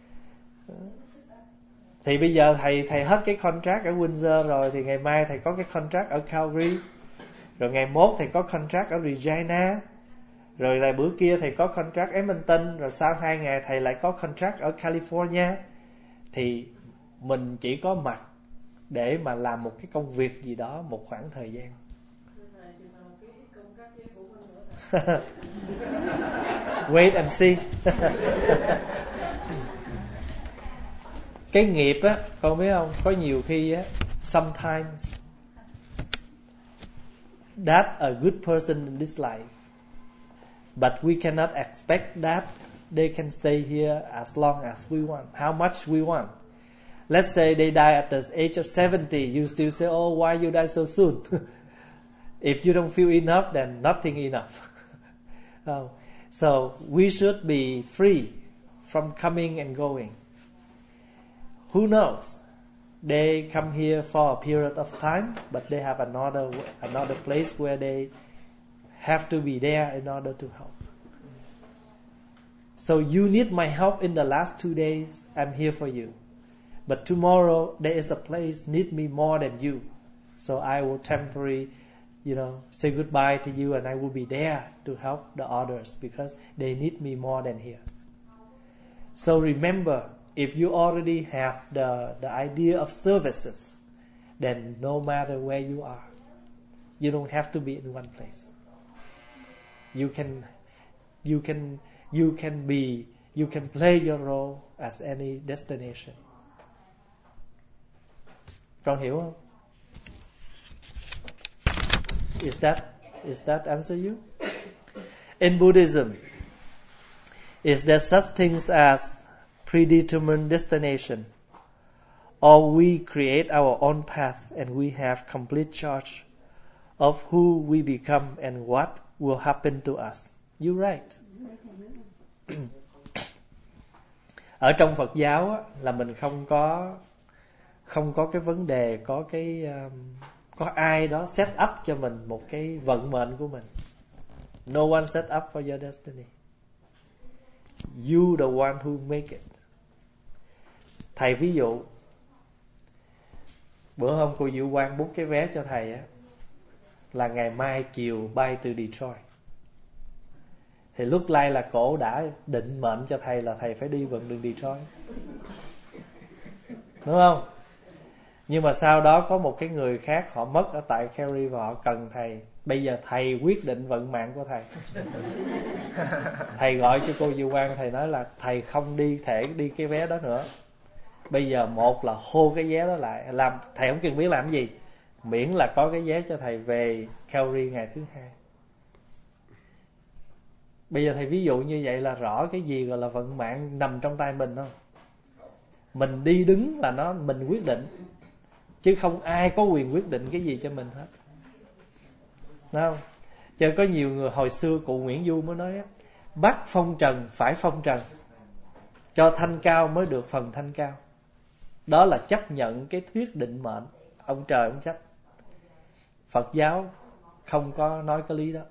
Thì bây giờ thầy thầy hết cái contract ở Windsor rồi, thì ngày mai thầy có cái contract ở Calgary, rồi ngày mốt thầy có contract ở Regina, rồi là bữa kia thầy có contract Edmonton, rồi sau hai ngày thầy lại có contract ở California. Thì mình chỉ có mặt để mà làm một cái công việc gì đó một khoảng thời gian. Wait and see. Cái nghiệp á, con biết không, có nhiều khi á, sometimes that a good person in this life, but we cannot expect that they can stay here as long as we want, how much we want. Let's say they die at the age of seventy, you still say, oh, why you die so soon? If you don't feel enough, then nothing enough. Oh. So we should be free from coming and going. Who knows? They come here for a period of time, but they have another another place where they have to be there in order to help. So you need my help in the last two days, I'm here for you. But tomorrow there is a place need me more than you. So I will temporarily, you know, say goodbye to you, and I will be there to help the others because they need me more than here. So remember, if you already have the, the idea of services, then no matter where you are, you don't have to be in one place. You can, you can, you can be, you can play your role as any destination. Con hiểu không? Is that, is that answer you? In Buddhism, is there such things as predetermined destination, or we create our own path and we have complete charge of who we become and what will happen to us? You're right. Ở trong Phật giáo á, là mình không có không có cái vấn đề có cái um, có ai đó set up cho mình một cái vận mệnh của mình. No one set up for your destiny. You the one who make it. Thầy ví dụ, bữa hôm cô Diệu Quang book cái vé cho thầy á, là ngày mai chiều bay từ Detroit. Thì lúc lai là cổ đã định mệnh cho thầy là thầy phải đi vận đường Detroit, đúng không? Nhưng mà sau đó có một cái người khác họ mất ở tại Cary và họ cần thầy. Bây giờ thầy quyết định vận mạng của thầy. Thầy gọi cho cô Diệu Quang, thầy nói là thầy không đi thể đi cái vé đó nữa. Bây giờ một là hô cái vé đó lại, làm thầy không cần biết làm gì, miễn là có cái vé cho thầy về Calgary ngày thứ hai. Bây giờ thầy ví dụ như vậy là rõ cái gì gọi là vận mạng nằm trong tay mình không? Mình đi đứng là nó mình quyết định, chứ không ai có quyền quyết định cái gì cho mình hết, đúng không? Cho có nhiều người hồi xưa cụ Nguyễn Du mới nói á, bắt phong trần phải phong trần, cho thanh cao mới được phần thanh cao. Đó là chấp nhận cái thuyết định mệnh, ông trời ông trách. Phật giáo không có nói cái lý đó.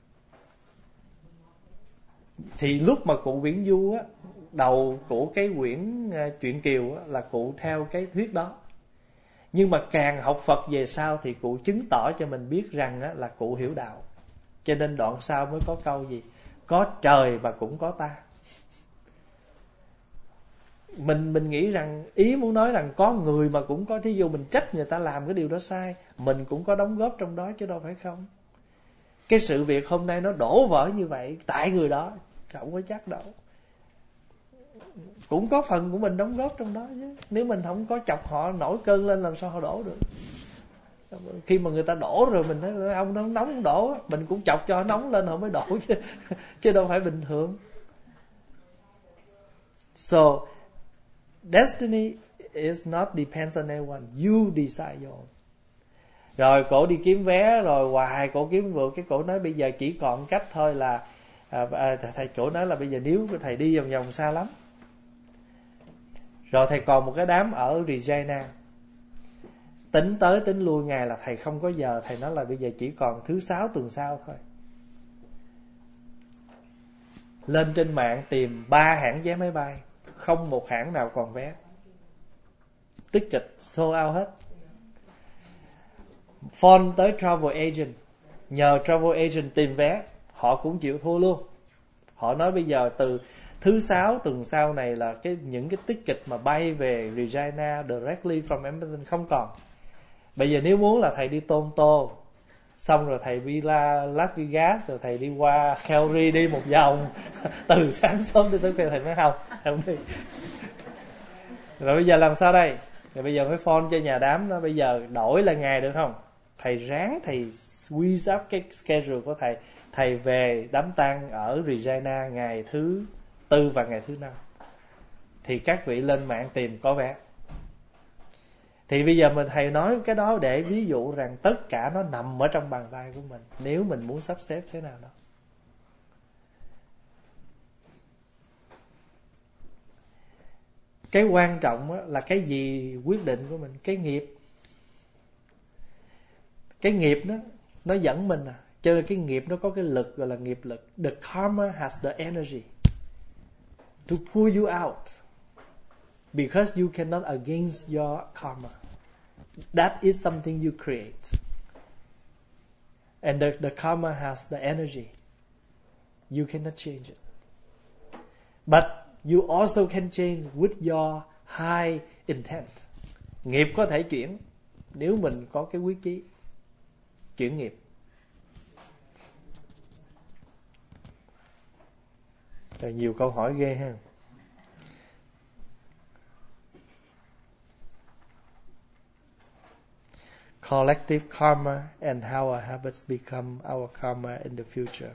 Thì lúc mà cụ Nguyễn Du á, đầu của cái quyển uh, Truyện Kiều á, là cụ theo cái thuyết đó. Nhưng mà càng học Phật về sau thì cụ chứng tỏ cho mình biết rằng á, là cụ hiểu đạo. Cho nên đoạn sau mới có câu gì? Có trời mà cũng có ta. mình mình nghĩ rằng ý muốn nói rằng có người mà cũng có, thí dụ mình trách người ta làm cái điều đó sai, mình cũng có đóng góp trong đó chứ đâu phải không. Cái sự việc hôm nay nó đổ vỡ như vậy tại người đó, không có chắc đâu, cũng có phần của mình đóng góp trong đó chứ. Nếu mình không có chọc họ nổi cơn lên làm sao họ đổ được. Khi mà người ta đổ rồi mình thấy ông nó nóng đổ, mình cũng chọc cho nó nóng lên họ mới đổ chứ chứ đâu phải bình thường. So destiny is not depends on anyone, you decide your own. Rồi cổ đi kiếm vé rồi hoài cổ kiếm vượt, cái cổ nói bây giờ chỉ còn cách thôi là à, à, thầy cổ nói là bây giờ nếu thầy đi vòng vòng xa lắm. Rồi thầy còn một cái đám ở Regina, tính tới tính lui ngày là thầy không có giờ. Thầy nói là bây giờ chỉ còn thứ sáu tuần sau thôi. Lên trên mạng tìm ba hãng vé máy bay, không một hãng nào còn vé, ticket sold out hết. Phone tới travel agent, nhờ travel agent tìm vé, họ cũng chịu thua luôn. Họ nói bây giờ từ thứ sáu tuần sau này là cái những cái ticket mà bay về Regina directly from Edmonton không còn. Bây giờ nếu muốn là thầy đi Toronto, xong rồi thầy đi la Las Vegas, rồi thầy đi qua Calgary đi một vòng từ sáng sớm tới tối khuya, thầy nói không, không đi. Rồi bây giờ làm sao đây? Rồi bây giờ phải phone cho nhà đám đó, bây giờ đổi lại ngày được không? Thầy ráng thầy squeeze up cái schedule của thầy. Thầy về đám tang ở Regina ngày thứ tư và ngày thứ năm. Thì các vị lên mạng tìm có vé. Thì bây giờ mình thầy nói cái đó để ví dụ rằng tất cả nó nằm ở trong bàn tay của mình, nếu mình muốn sắp xếp thế nào đó. Cái quan trọng là cái gì quyết định của mình, cái nghiệp. Cái nghiệp nó nó dẫn mình à. Cho nên cái nghiệp nó có cái lực gọi là nghiệp lực. The karma has the energy to pull you out, because you cannot against your karma. That is something you create. And the, the karma has the energy. You cannot change it. But you also can change with your high intent. Nghiệp có thể chuyển nếu mình có cái quyết chí chuyển nghiệp. Rồi nhiều câu hỏi ghê ha. Collective karma and how our habits become our karma in the future.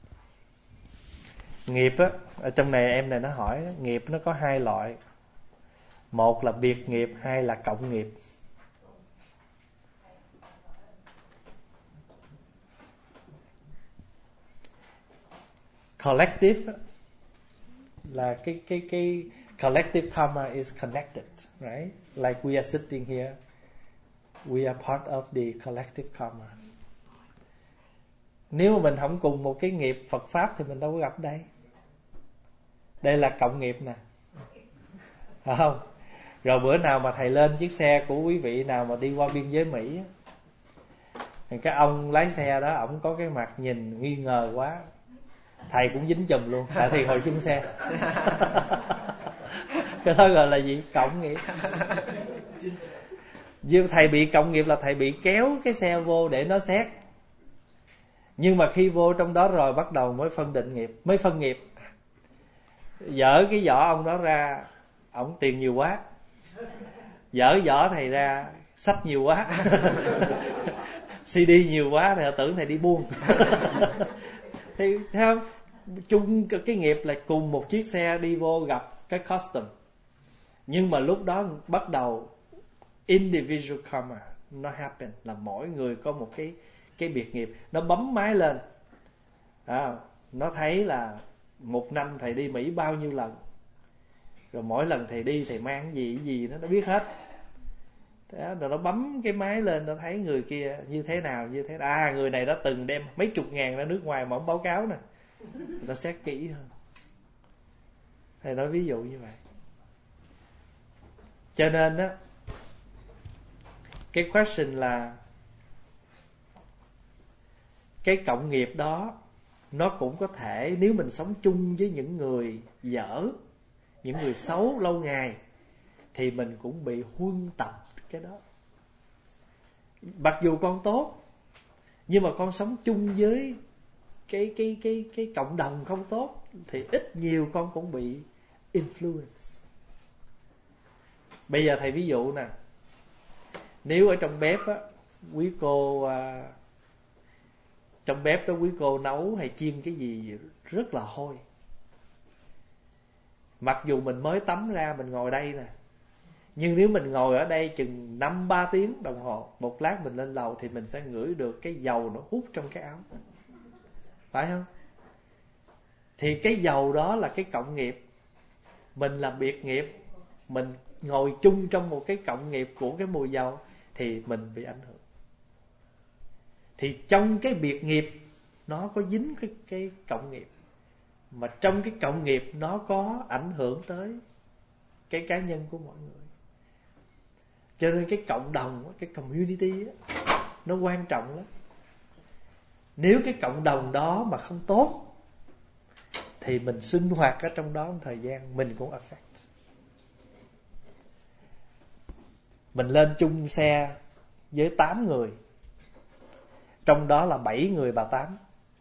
Nghiệp á, ở trong này em này nó hỏi, nghiệp nó có hai loại. Một là biệt nghiệp, hai là cộng nghiệp. Collective là cái cái cái collective karma is connected, right? Like we are sitting here, we are part of the collective karma. Nếu mà mình không cùng một cái nghiệp Phật pháp thì mình đâu có gặp đây. Đây là cộng nghiệp nè, phải không? Rồi bữa nào mà thầy lên chiếc xe của quý vị nào mà đi qua biên giới Mỹ, thì cái ông lái xe đó, ổng có cái mặt nhìn nghi ngờ quá, thầy cũng dính chùm luôn, tại thầy ngồi chung xe. Cái đó gọi là gì? Cộng nghiệp. Nhưng thầy bị cộng nghiệp là thầy bị kéo cái xe vô để nó xét. Nhưng mà khi vô trong đó rồi bắt đầu mới phân định nghiệp, mới phân nghiệp. Dở cái vỏ ông đó ra, ổng tiền nhiều quá. Dở vỏ thầy ra, sách nhiều quá. xê đê nhiều quá, thầy tưởng thầy đi buôn. Thì thấy không? Chung cái nghiệp là cùng một chiếc xe đi vô gặp cái custom. Nhưng mà lúc đó bắt đầu individual karma nó happen, là mỗi người có một cái cái biệt nghiệp. Nó bấm máy lên à, nó thấy là một năm thầy đi Mỹ bao nhiêu lần, rồi mỗi lần thầy đi thầy mang cái gì cái gì nó nó biết hết. Đó, rồi nó bấm cái máy lên, nó thấy người kia như thế nào như thế nào. À, người này đã từng đem mấy chục ngàn ra nước ngoài mà ông báo cáo nè, người ta xét kỹ hơn. Thầy nói ví dụ như vậy. Cho nên á, cái question là cái cộng nghiệp đó nó cũng có thể, nếu mình sống chung với những người dở, những người xấu lâu ngày, thì mình cũng bị huân tập cái đó. Mặc dù con tốt, nhưng mà con sống chung với cái cái cái cái cộng đồng không tốt, thì ít nhiều con cũng bị influence. Bây giờ thầy ví dụ nè, nếu ở trong bếp á, quý cô à, trong bếp đó quý cô nấu hay chiên cái gì rất là hôi. Mặc dù mình mới tắm ra, mình ngồi đây nè, nhưng nếu mình ngồi ở đây chừng năm ba tiếng đồng hồ, một lát mình lên lầu thì mình sẽ ngửi được cái dầu nó hút trong cái áo, phải không? Thì cái dầu đó là cái cộng nghiệp. Mình là biệt nghiệp, mình ngồi chung trong một cái cộng nghiệp của cái mùi dầu, thì mình bị ảnh hưởng. Thì trong cái biệt nghiệp nó có dính cái, cái cộng nghiệp, mà trong cái cộng nghiệp nó có ảnh hưởng tới cái cá nhân của mọi người. Cho nên cái cộng đồng, cái community á, nó quan trọng lắm. Nếu cái cộng đồng đó mà không tốt, thì mình sinh hoạt ở trong đó một thời gian, mình cũng affect. Mình lên chung xe với tám người, trong đó là bảy người bà Tám.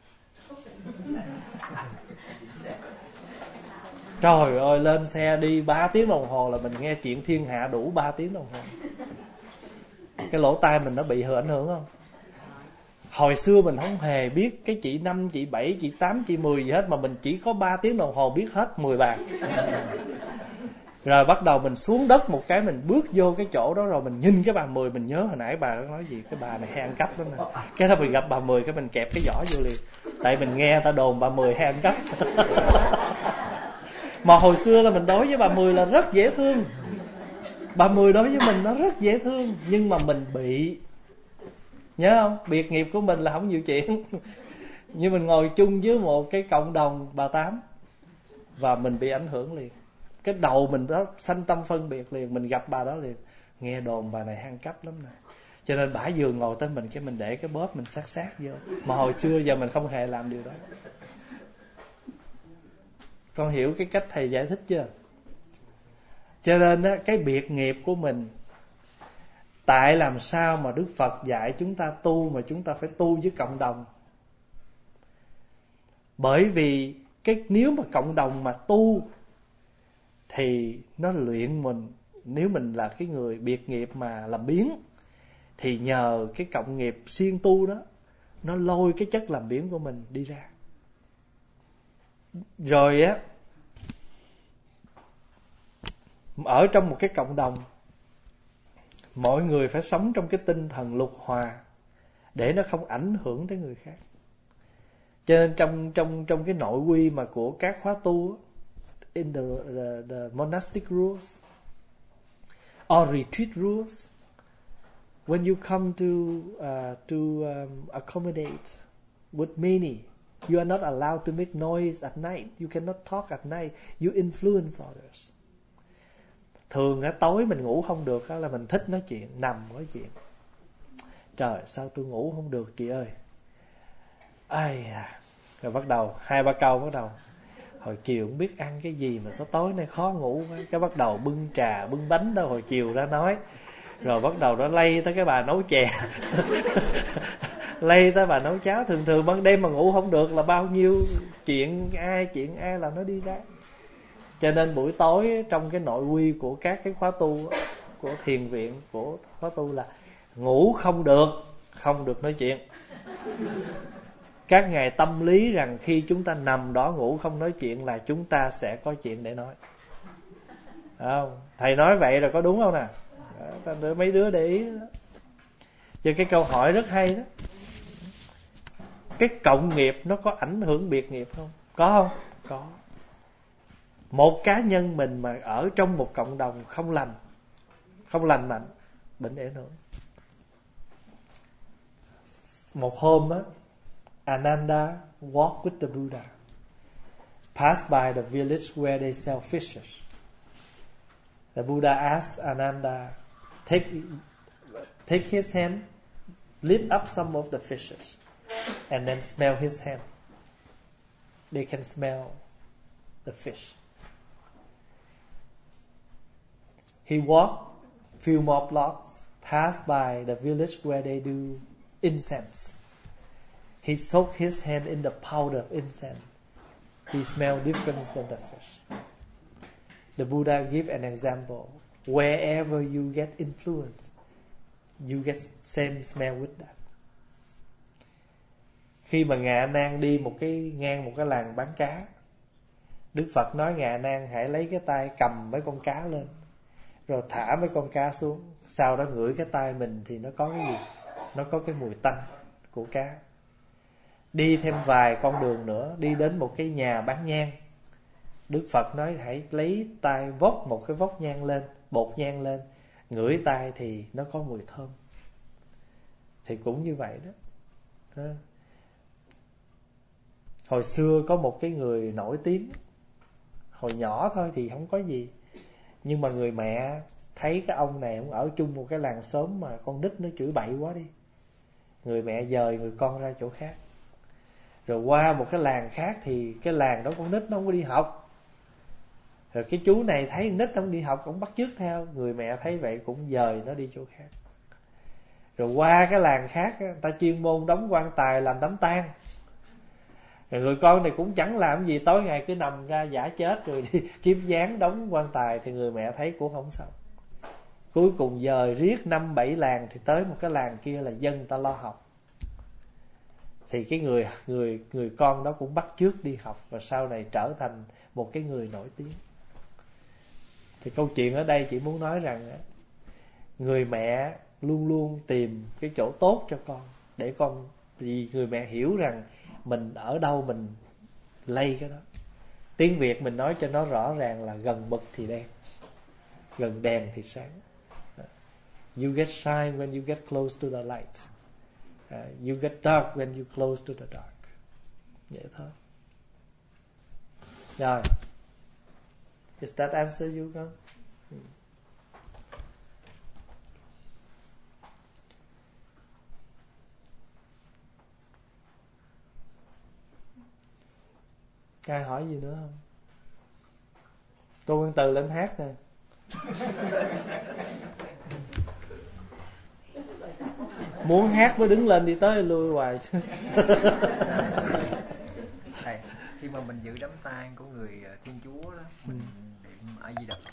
Trời ơi, lên xe đi ba tiếng đồng hồ là mình nghe chuyện thiên hạ đủ ba tiếng đồng hồ. Cái lỗ tai mình nó bị ảnh hưởng không? Hồi xưa mình không hề biết cái chị năm, chị bảy, chị tám, chị mười gì hết, mà mình chỉ có ba tiếng đồng hồ biết hết mười bà. Rồi bắt đầu mình xuống đất một cái, mình bước vô cái chỗ đó, rồi mình nhìn cái bà mười, mình nhớ hồi nãy bà nói gì, cái bà này hay ăn cắp lắm nè. Cái đó mình gặp bà mười, cái mình kẹp cái giỏ vô liền. Tại mình nghe người ta đồn bà mười hay ăn cắp. Mà hồi xưa là mình đối với bà mười là rất dễ thương. Bà mười đối với mình nó rất dễ thương, nhưng mà mình bị, nhớ không? Biệt nghiệp của mình là không nhiều chuyện. Nhưng mình ngồi chung với một cái cộng đồng bà Tám, và mình bị ảnh hưởng liền. Cái đầu mình đó sanh tâm phân biệt liền. Mình gặp bà đó liền, nghe đồn bà này ăn cắp lắm nè. Cho nên bả vừa ngồi tới mình, cái mình để cái bóp mình sát sát vô. Mà hồi xưa giờ mình không hề làm điều đó. Con hiểu cái cách thầy giải thích chưa? Cho nên á, cái biệt nghiệp của mình, tại làm sao mà Đức Phật dạy chúng ta tu, mà chúng ta phải tu với cộng đồng? Bởi vì cái nếu mà cộng đồng mà tu thì nó luyện mình. Nếu mình là cái người biệt nghiệp mà làm biếng, thì nhờ cái cộng nghiệp siêng tu đó, nó lôi cái chất làm biếng của mình đi ra. Rồi á, ở trong một cái cộng đồng, mọi người phải sống trong cái tinh thần lục hòa, để nó không ảnh hưởng tới người khác. Cho nên trong trong trong cái nội quy mà của các khóa tu, in the, the the monastic rules or retreat rules, when you come to uh, to um, accommodate with many, you are not allowed to make noise at night. You cannot talk at night. You influence others. Thường á, tối mình ngủ không được á, là mình thích nói chuyện, nằm nói chuyện. Trời, sao tôi ngủ không được chị ơi? Ai à. Rồi bắt đầu hai ba câu, bắt đầu hồi chiều không biết ăn cái gì mà sao tối nay khó ngủ quá. Cái bắt đầu bưng trà bưng bánh đâu hồi chiều ra nói. Rồi bắt đầu nó lây tới cái bà nấu chè. Lây tới bà nấu cháo. Thường thường ban đêm mà ngủ không được là bao nhiêu chuyện ai chuyện ai là nó đi ra. Cho nên buổi tối trong cái nội quy của các cái khóa tu, của thiền viện, của khóa tu là ngủ không được, không được nói chuyện. Các ngài tâm lý rằng khi chúng ta nằm đó ngủ không nói chuyện là chúng ta sẽ có chuyện để nói. Không? Thầy nói vậy rồi có đúng không nè? Đó, mấy đứa để ý đó. Cho cái câu hỏi rất hay đó. Cái cộng nghiệp nó có ảnh hưởng biệt nghiệp không? Có không? Có. Một cá nhân mình mà ở trong một cộng đồng không lành, không lành mạnh, bệnh ảnh hưởng. Một hôm á, Ananda walked with the Buddha, passed by the village where they sell fishes. The Buddha asked Ananda, take, take his hand, lift up some of the fishes, and then smell his hand. They can smell the fish. He walked few more blocks, passed by the village where they do incense. He soaked his hand in the powder of incense. He smelled different than the fish. The Buddha gave an example. Wherever you get influence, you get same smell with that. Khi mà Ngài A Nan đi một cái ngang một cái làng bán cá, Đức Phật nói Ngài A Nan hãy lấy cái tay cầm mấy con cá lên, rồi thả mấy con cá xuống. Sau đó ngửi cái tay mình thì nó có cái gì? Nó có cái mùi tanh của cá. Đi thêm vài con đường nữa, đi đến một cái nhà bán nhang. Đức Phật nói hãy lấy tay vốc một cái vốc nhang lên, bột nhang lên, ngửi tay thì nó có mùi thơm. Thì cũng như vậy đó. đó. Hồi xưa có một cái người nổi tiếng, hồi nhỏ thôi thì không có gì, nhưng mà người mẹ thấy cái ông này ông ở chung một cái làng xóm mà con nít nó chửi bậy quá đi, người mẹ dời người con ra chỗ khác. Rồi qua một cái làng khác thì cái làng đó con nít nó không có đi học. Rồi cái chú này thấy con nít không đi học, ông bắt chước theo. Người mẹ thấy vậy cũng dời nó đi chỗ khác. Rồi qua cái làng khác, người ta chuyên môn đóng quan tài làm đám tang. Rồi người con này cũng chẳng làm gì, tối ngày cứ nằm ra giả chết rồi đi kiếm dáng đóng quan tài. Thì người mẹ thấy cũng không xong. Cuối cùng dời riết năm bảy làng thì tới một cái làng kia là dân ta lo học. Thì cái người người người con đó cũng bắt chước đi học, và sau này trở thành một cái người nổi tiếng. Thì câu chuyện ở đây chỉ muốn nói rằng người mẹ luôn luôn tìm cái chỗ tốt cho con, để con, vì người mẹ hiểu rằng mình ở đâu mình lây cái đó. Tiếng Việt mình nói cho nó rõ ràng là gần mực thì đen, gần đèn thì sáng. You get shine when you get close to the light. Uh, you get dark when you close to the dark. Vậy thôi. Rồi. Does that answer you, con? Hmm. Ai hỏi gì nữa không? Cô Nguyên Từ lên hát nè. Muốn hát mới đứng lên, đi tới lui hoài. Thầy, khi mà mình giữ đám tang của người Thiên Chúa đó, mình niệm A Di Đà Phật.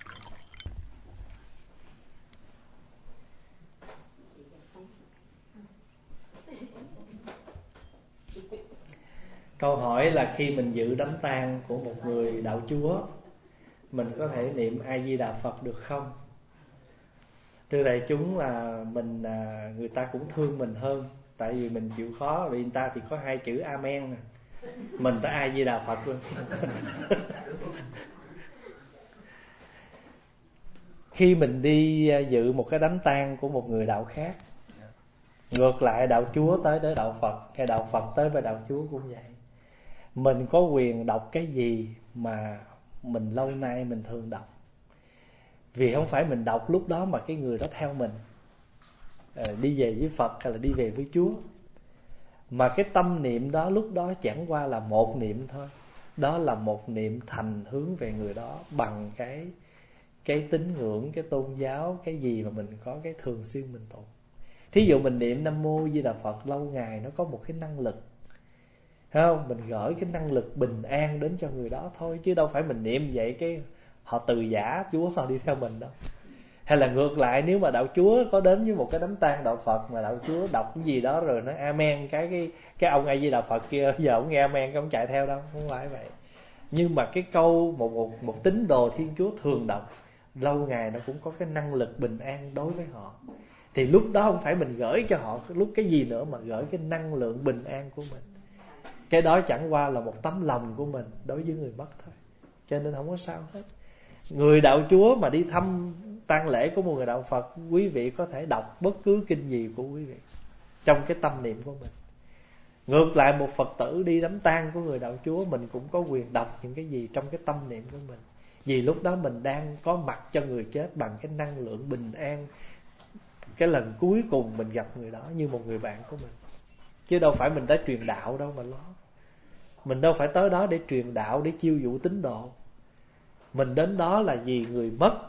Câu hỏi là khi mình dự đám tang của một người đạo Chúa, mình có thể niệm A Di Đà Phật được không? Thưa đại chúng, là mình người ta cũng thương mình hơn, tại vì mình chịu khó, vì người ta thì có hai chữ Amen, mình ta A Di Đà Phật luôn. Khi mình đi dự một cái đám tang của một người đạo khác, ngược lại đạo Chúa tới với đạo Phật, hay đạo Phật tới với đạo Chúa cũng vậy, mình có quyền đọc cái gì mà mình lâu nay mình thường đọc. Vì không phải mình đọc lúc đó mà cái người đó theo mình, đi về với Phật hay là đi về với Chúa, mà cái tâm niệm đó lúc đó chẳng qua là một niệm thôi. Đó là một niệm thành hướng về người đó bằng cái cái tín ngưỡng, cái tôn giáo, cái gì mà mình có cái thường xuyên mình tụng. Thí dụ mình niệm Nam Mô Di Đà Phật lâu ngày, nó có một cái năng lực, thấy không? Mình gửi cái năng lực bình an đến cho người đó thôi, chứ đâu phải mình niệm vậy cái họ từ giả Chúa họ đi theo mình đâu. Hay là ngược lại, nếu mà đạo Chúa có đến với một cái đám tang đạo Phật mà đạo Chúa đọc cái gì đó rồi nói Amen, cái cái cái ông A Di Đà Phật kia giờ ông nghe Amen cái ông chạy theo đâu, không phải vậy. Nhưng mà cái câu một một một tín đồ Thiên Chúa thường đọc lâu ngày nó cũng có cái năng lực bình an đối với họ. Thì lúc đó không phải mình gửi cho họ lúc cái gì nữa, mà gửi cái năng lượng bình an của mình. Cái đó chẳng qua là một tấm lòng của mình đối với người mất thôi, cho nên không có sao hết. Người đạo Chúa mà đi thăm tang lễ của một người đạo Phật, quý vị có thể đọc bất cứ kinh gì của quý vị trong cái tâm niệm của mình. Ngược lại, một Phật tử đi đám tang của người đạo Chúa, mình cũng có quyền đọc những cái gì trong cái tâm niệm của mình. Vì lúc đó mình đang có mặt cho người chết bằng cái năng lượng bình an, cái lần cuối cùng mình gặp người đó như một người bạn của mình. Chứ đâu phải mình tới truyền đạo đâu mà lo. Mình đâu phải tới đó để truyền đạo, để chiêu dụ tín đồ. Mình đến đó là vì người mất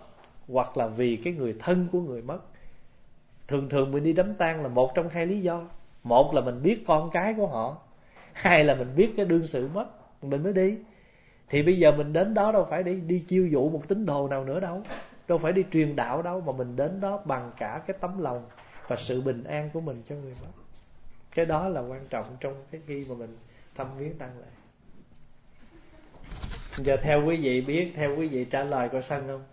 hoặc là vì cái người thân của người mất. Thường thường mình đi đám tang là một trong hai lý do. Một là mình biết con cái của họ, hai là mình biết cái đương sự mất, mình mới đi. Thì bây giờ mình đến đó đâu phải đi đi chiêu dụ một tín đồ nào nữa đâu, đâu phải đi truyền đạo đâu, mà mình đến đó bằng cả cái tấm lòng và sự bình an của mình cho người mất. Cái đó là quan trọng trong cái khi mà mình thăm viếng tang lễ. Giờ theo quý vị biết, theo quý vị trả lời coi sân không?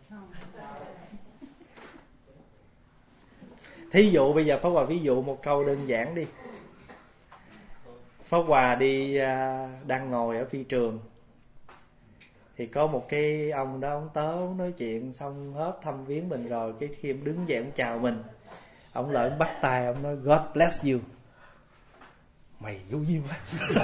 Thí dụ bây giờ Pháp Hòa ví dụ một câu đơn giản đi. Pháp Hòa đi đang ngồi ở phi trường, thì có một cái ông đó, ông tớ ông nói chuyện xong hết thăm viếng mình rồi, cái khi ông đứng dậy ông chào mình, ông lại ông bắt tay ông nói God bless you. Mày vô duyên quá.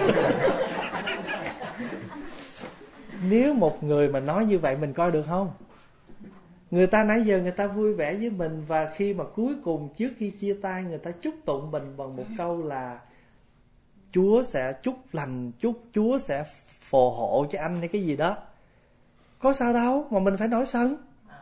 Nếu một người mà nói như vậy mình coi được không? Người ta nãy giờ người ta vui vẻ với mình, và khi mà cuối cùng trước khi chia tay, người ta chúc tụng mình bằng một câu là Chúa sẽ chúc lành, chúc Chúa sẽ phù hộ cho anh hay cái gì đó. Có sao đâu mà mình phải nổi sân,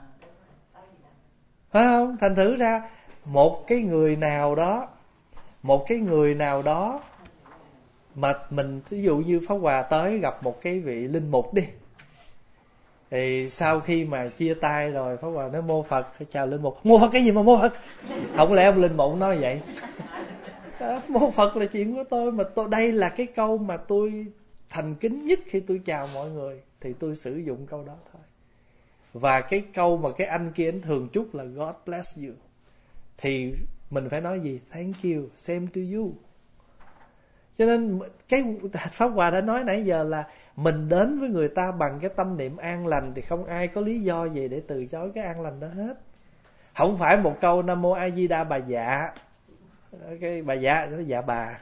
phải không? Thành thử ra một cái người nào đó, một cái người nào đó mà mình, ví dụ như Pháp Hòa tới gặp một cái vị linh mục đi, thì sau khi mà chia tay rồi Pháp Hòa nói mô Phật, chào linh mục. Mô Phật cái gì mà mô Phật? Không lẽ ông linh mục nói vậy? Đó, mô Phật là chuyện của tôi, mà tôi đây là cái câu mà tôi thành kính nhất khi tôi chào mọi người, thì tôi sử dụng câu đó thôi. Và cái câu mà cái anh kia anh thường chúc là God bless you, thì mình phải nói gì? Thank you, same to you. Cho nên cái Pháp Hòa đã nói nãy giờ là mình đến với người ta bằng cái tâm niệm an lành, thì không ai có lý do gì để từ chối cái an lành đó hết. Không phải một câu Nam Mô A Di Đà bà dạ, cái bà dạ nó dạ bà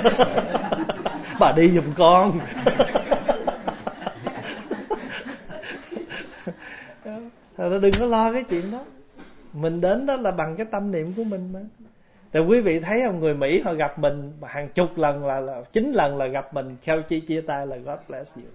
bà đi giùm con. Rồi đừng có lo cái chuyện đó. Mình đến đó là bằng cái tâm niệm của mình mà. Rồi quý vị thấy không, người Mỹ họ gặp mình hàng chục lần là, là chín lần là gặp mình sau chi chia tay là God bless you.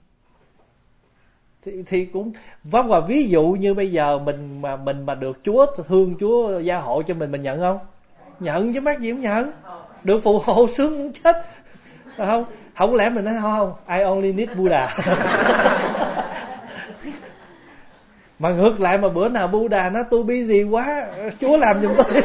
Thì, thì cũng Pháp Hòa ví dụ như bây giờ mình mà mình mà được Chúa thương, Chúa gia hộ cho mình, mình nhận không? Nhận chứ mắc gì không nhận. Được phù hộ sướng muốn chết, phải không? Không lẽ mình nói không, I only need Buddha. Mà ngược lại mà bữa nào Buddha nói tôi busy quá, Chúa làm giùm tôi.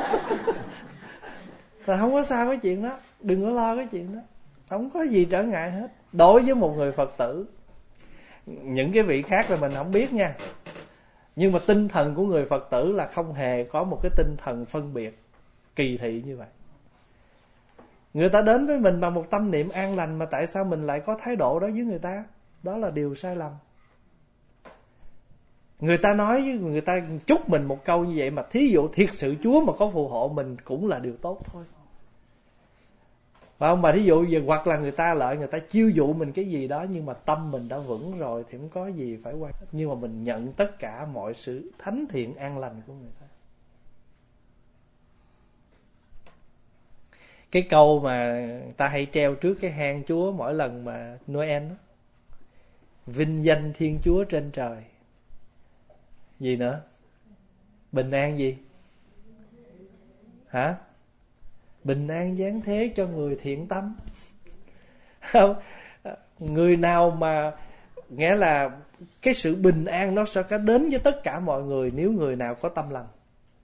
Thì không có sao cái chuyện đó, đừng có lo cái chuyện đó, không có gì trở ngại hết. Đối với một người Phật tử, những cái vị khác là mình không biết nha, nhưng mà tinh thần của người Phật tử là không hề có một cái tinh thần phân biệt kỳ thị như vậy. Người ta đến với mình bằng một tâm niệm an lành, mà tại sao mình lại có thái độ đó với người ta? Đó là điều sai lầm. Người ta nói với người ta chúc mình một câu như vậy, mà thí dụ thiệt sự Chúa mà có phù hộ mình cũng là điều tốt thôi, phải không? Mà thí dụ giờ hoặc là người ta lại người ta chiêu dụ mình cái gì đó, nhưng mà tâm mình đã vững rồi thì không có gì phải quan. Nhưng mà mình nhận tất cả mọi sự thánh thiện an lành của người ta. Cái câu mà ta hay treo trước cái hang Chúa mỗi lần mà Noel đó, vinh danh Thiên Chúa trên trời, gì nữa? Bình an gì? Hả? Bình an giáng thế cho người thiện tâm. Không? Người nào mà nghĩa là cái sự bình an nó sẽ có đến với tất cả mọi người nếu người nào có tâm lành.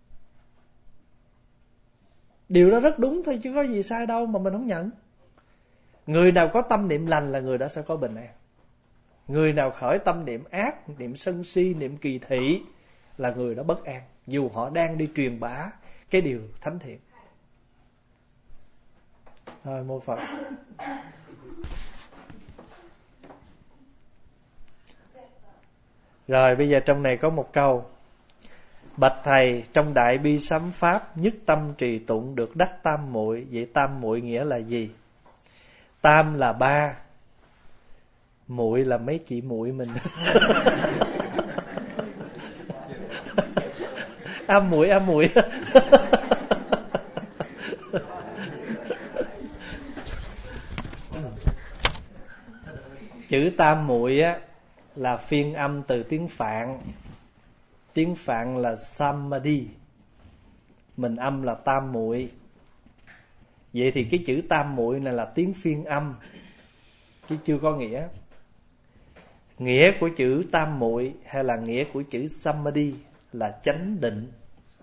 Điều đó rất đúng thôi chứ có gì sai đâu mà mình không nhận. Người nào có tâm niệm lành là người đó sẽ có bình an. Người nào khởi tâm niệm ác, niệm sân si, niệm kỳ thị là người đó bất an, dù họ đang đi truyền bá cái điều thánh thiện. Rồi, mô Phật. Rồi bây giờ trong này có một câu: bạch thầy, trong đại bi sám pháp nhất tâm trì tụng được đắc tam muội, vậy tam muội nghĩa là gì? Tam là ba, muội là mấy chị muội mình. Am muội am muội. Chữ tam muội á là phiên âm từ tiếng Phạn. tiếng Phạn là samadhi, mình âm là tam muội. Vậy thì cái chữ tam muội này là tiếng phiên âm chứ chưa có nghĩa. Nghĩa của chữ tam muội hay là nghĩa của chữ samadhi là chánh định.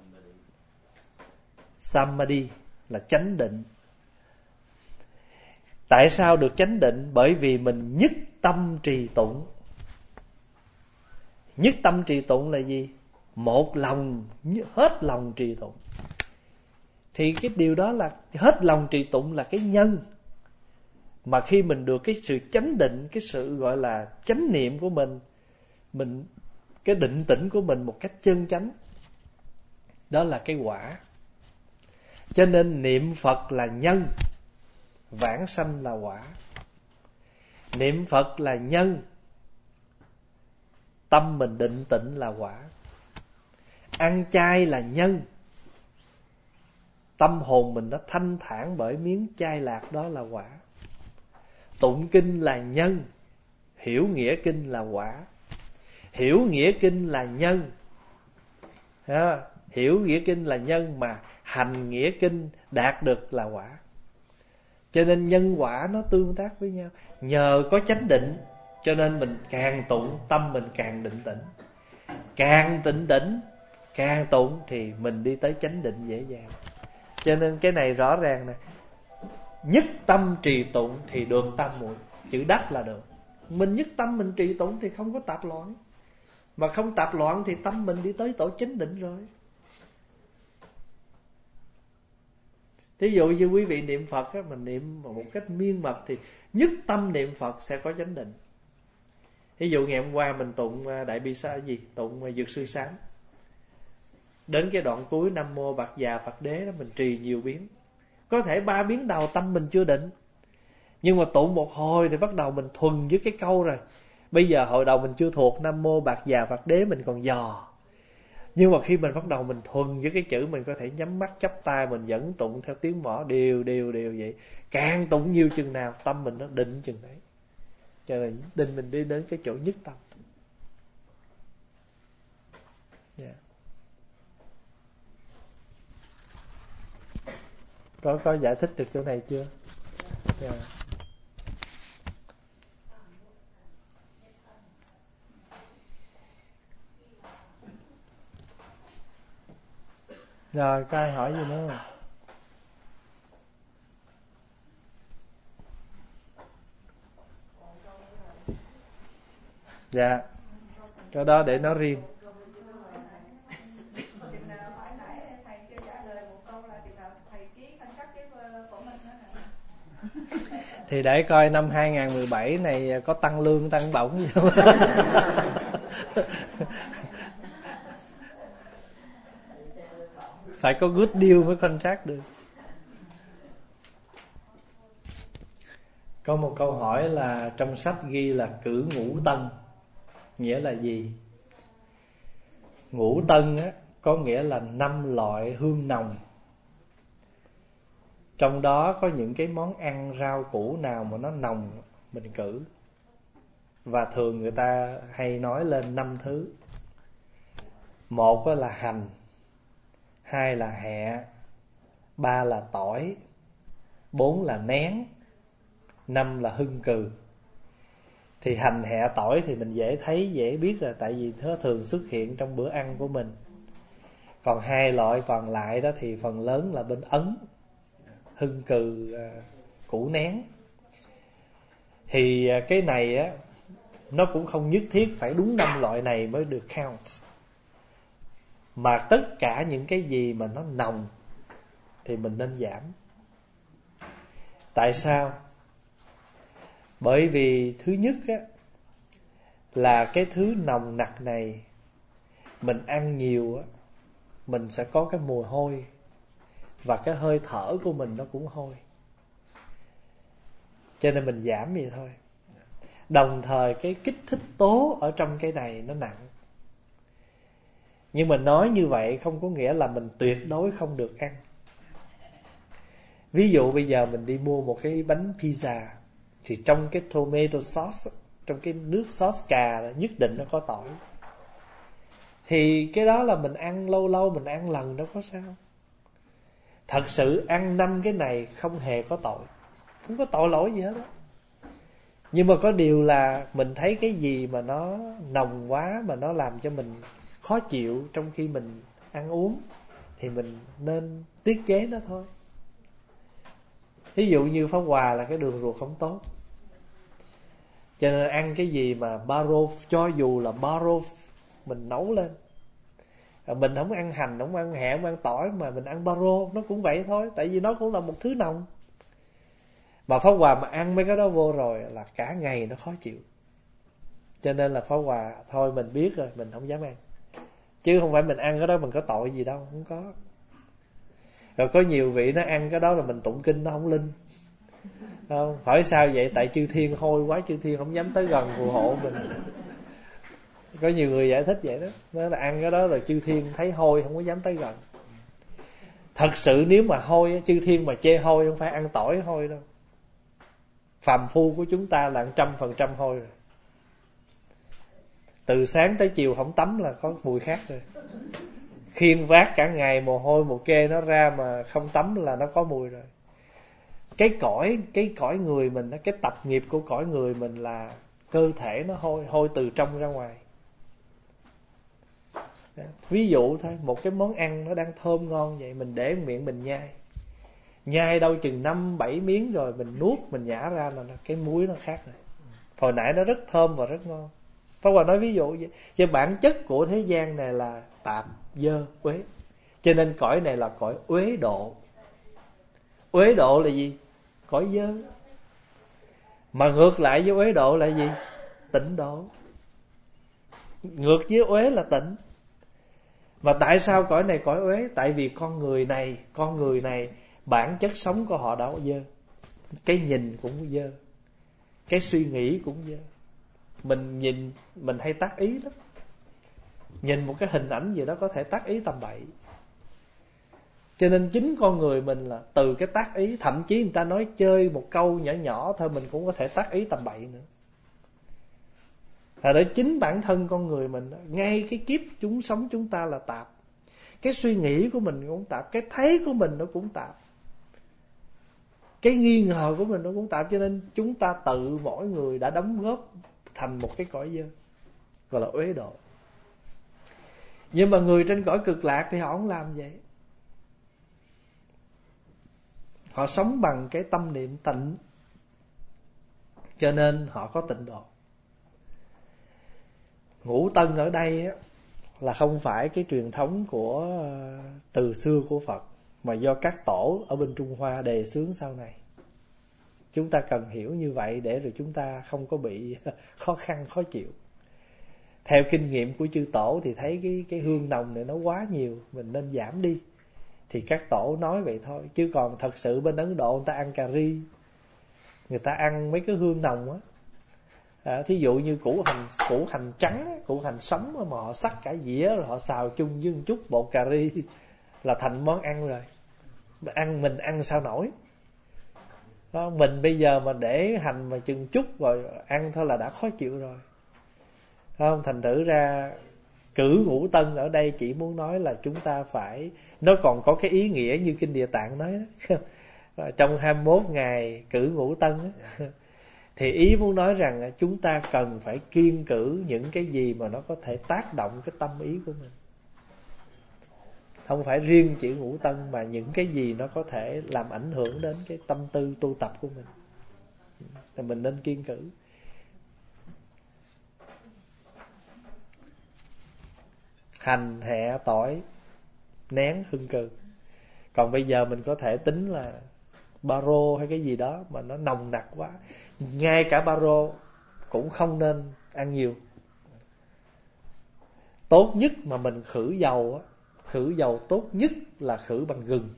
Samadhi là chánh định. Tại sao được chánh định? Bởi vì mình nhất tâm trì tụng. Nhất tâm trì tụng là gì? Một lòng, hết lòng trì tụng. Thì cái điều đó là hết lòng trì tụng là cái nhân. Mà khi mình được cái sự chánh định, cái sự gọi là chánh niệm của mình, mình cái định tĩnh của mình một cách chân chánh, đó là cái quả. Cho nên niệm Phật là nhân, vãng sanh là quả. Niệm Phật là nhân, tâm mình định tĩnh là quả. Ăn chay là nhân, tâm hồn mình nó thanh thản bởi miếng chay lạc đó là quả. Tụng kinh là nhân, hiểu nghĩa kinh là quả. Hiểu nghĩa kinh là nhân, ha, hiểu nghĩa kinh là nhân mà hành nghĩa kinh đạt được là quả. Cho nên nhân quả nó tương tác với nhau. Nhờ có chánh định cho nên mình càng tụng tâm mình càng định tĩnh. Càng tĩnh tĩnh, càng tụng thì mình đi tới chánh định dễ dàng. Cho nên cái này rõ ràng nè, nhất tâm trì tụng thì được tam muội. Chữ đắc là được. Mình nhất tâm mình trì tụng thì không có tạp loạn. Mà không tạp loạn thì tâm mình đi tới tổ chánh định rồi. Thí dụ như quý vị niệm Phật á, mình niệm một cách miên mật thì nhất tâm niệm Phật sẽ có chánh định. Thí dụ ngày hôm qua mình tụng Đại Bi Sa gì? Tụng Dược Sư Sám. Đến cái đoạn cuối Nam Mô Bạc Già Phật Đế đó mình trì nhiều biến. Có thể ba biến đầu tâm mình chưa định, nhưng mà tụng một hồi thì bắt đầu mình thuần với cái câu rồi. Bây giờ hồi đầu mình chưa thuộc Nam Mô Bạc Già Phật Đế, mình còn dò. Nhưng mà khi mình bắt đầu mình thuần với cái chữ, mình có thể nhắm mắt chắp tay, mình vẫn tụng theo tiếng mõ đều đều đều vậy. Càng tụng nhiều chừng nào tâm mình nó định chừng đấy. Cho nên định mình đi đến cái chỗ nhất tâm. Yeah. Có có giải thích được chỗ này chưa? Yeah. Rồi, có ai hỏi gì nữa không? Dạ, cái đó để nói riêng. Thì để coi năm hai không một bảy này có tăng lương, tăng bổng gì không? Phải có good deal mới contract được. Có một câu hỏi là trong sách ghi là cử ngũ tân, nghĩa là gì? Ngũ tân á, có nghĩa là năm loại hương nồng. Trong đó có những cái món ăn rau củ nào mà nó nồng mình cử. Và thường người ta hay nói lên năm thứ. Một là hành, hai là hẹ, ba là tỏi, bốn là nén, năm là hưng cừ. Thì hành hẹ tỏi thì mình dễ thấy, dễ biết rồi, tại vì nó thường xuất hiện trong bữa ăn của mình. Còn hai loại còn lại đó thì phần lớn là bên Ấn, hưng cừ, củ nén. Thì cái này á, nó cũng không nhất thiết phải đúng năm loại này mới được count. Mà tất cả những cái gì mà nó nồng thì mình nên giảm. Tại sao? Bởi vì thứ nhất á, là cái thứ nồng nặc này mình ăn nhiều á, mình sẽ có cái mùi hôi. Và cái hơi thở của mình nó cũng hôi. Cho nên mình giảm vậy thôi. Đồng thời cái kích thích tố ở trong cái này nó nặng. Nhưng mà nói như vậy không có nghĩa là mình tuyệt đối không được ăn. Ví dụ bây giờ mình đi mua một cái bánh pizza, thì trong cái tomato sauce, trong cái nước sauce cà nhất định nó có tỏi. thì cái đó là mình ăn lâu lâu, mình ăn lần đâu có sao. Thật sự ăn năm cái này không hề có tội, không có tội lỗi gì hết đó. Nhưng mà có điều là mình thấy cái gì mà nó nồng quá, mà nó làm cho mình khó chịu trong khi mình ăn uống, thì mình nên tiết chế nó thôi. Ví dụ như Pháp Hòa là cái đường ruột không tốt, cho nên ăn cái gì mà baro, cho dù là baro mình nấu lên, mình không ăn hành, không ăn hẹ, không ăn tỏi, mà mình ăn baro nó cũng vậy thôi, tại vì nó cũng là một thứ nồng. Mà Pháp Hòa mà ăn mấy cái đó vô rồi là cả ngày nó khó chịu. Cho nên là Pháp Hòa thôi mình biết rồi, mình không dám ăn. Chứ không phải mình ăn cái đó mình có tội gì đâu, không có. Rồi có nhiều vị nó ăn cái đó là mình tụng kinh nó không linh. Không, hỏi sao vậy? Tại chư thiên hôi quá, chư thiên không dám tới gần phù hộ mình. Có nhiều người giải thích vậy đó. Nói là ăn cái đó rồi chư thiên thấy hôi không có dám tới gần. Thật sự nếu mà hôi, chư thiên mà chê hôi, không phải ăn tỏi hôi đâu. Phàm phu của chúng ta là một trăm phần trăm hôi rồi. Từ sáng tới chiều không tắm là có mùi khác rồi. Khiêng vác cả ngày mồ hôi một kê nó ra mà không tắm là nó có mùi rồi. Cái cõi, cái cõi người mình, cái tập nghiệp của cõi người mình là cơ thể nó hôi, hôi từ trong ra ngoài. Ví dụ thôi, một cái món ăn nó đang thơm ngon vậy, mình để miệng mình nhai. Nhai đâu chừng năm bảy miếng rồi mình nuốt, mình nhả ra là cái muối nó khác rồi. Hồi nãy nó rất thơm và rất ngon. Pháp Hòa nói ví dụ vậy. Chứ bản chất của thế gian này là tạp, dơ, uế. Cho nên cõi này là cõi uế độ. Uế độ là gì? Cõi dơ. Mà ngược lại với uế độ là gì? Tịnh độ. Ngược với uế là tịnh. Mà tại sao cõi này cõi uế? Tại vì con người này, con người này bản chất sống của họ đã dơ. Cái nhìn cũng dơ, cái suy nghĩ cũng dơ. Mình nhìn, mình hay tác ý lắm. Nhìn một cái hình ảnh gì đó có thể tác ý tầm bậy. Cho nên chính con người mình là từ cái tác ý. Thậm chí người ta nói chơi một câu nhỏ nhỏ thôi mình cũng có thể tác ý tầm bậy nữa. Là để chính bản thân con người mình, ngay cái kiếp chúng sống chúng ta là tạp. Cái suy nghĩ của mình cũng tạp, cái thấy của mình nó cũng tạp, cái nghi ngờ của mình nó cũng tạp. Cho nên chúng ta tự mỗi người đã đóng góp thành một cái cõi dơ, gọi là uế độ. Nhưng mà người trên cõi cực lạc thì họ không làm vậy. Họ sống bằng cái tâm niệm tịnh, cho nên họ có tịnh độ. Ngũ tân ở đây á, là không phải cái truyền thống của từ xưa của Phật, mà do các tổ ở bên Trung Hoa đề xướng sau này. Chúng ta cần hiểu như vậy để rồi chúng ta không có bị khó khăn, khó chịu. Theo kinh nghiệm của chư tổ thì thấy cái, cái hương nồng này nó quá nhiều, mình nên giảm đi. Thì các tổ nói vậy thôi. Chứ còn thật sự bên Ấn Độ người ta ăn cà ri, người ta ăn mấy cái hương nồng á. À, thí dụ như củ hành, củ hành trắng, củ hành sống mà họ sắc cả dĩa rồi họ xào chung với một chút bột cà ri là thành món ăn rồi. Ăn mình ăn sao nổi. Đó, mình bây giờ mà để hành mà chừng chút rồi ăn thôi là đã khó chịu rồi. Không, thành thử ra cử ngũ tân ở đây chỉ muốn nói là chúng ta phải, nó còn có cái ý nghĩa như Kinh Địa Tạng nói đó. Trong hai mươi mốt ngày cử ngũ tân đó, thì ý muốn nói rằng chúng ta cần phải kiêng cử những cái gì mà nó có thể tác động cái tâm ý của mình. Không phải riêng chỉ ngũ tân, mà những cái gì nó có thể làm ảnh hưởng đến cái tâm tư tu tập của mình thì mình nên kiêng cử. Hành, hẹ, tỏi, nén, hương cừ. Còn bây giờ mình có thể tính là baro hay cái gì đó mà nó nồng nặc quá, ngay cả baro cũng không nên ăn nhiều. Tốt nhất mà mình khử dầu á, khử dầu tốt nhất là khử bằng gừng.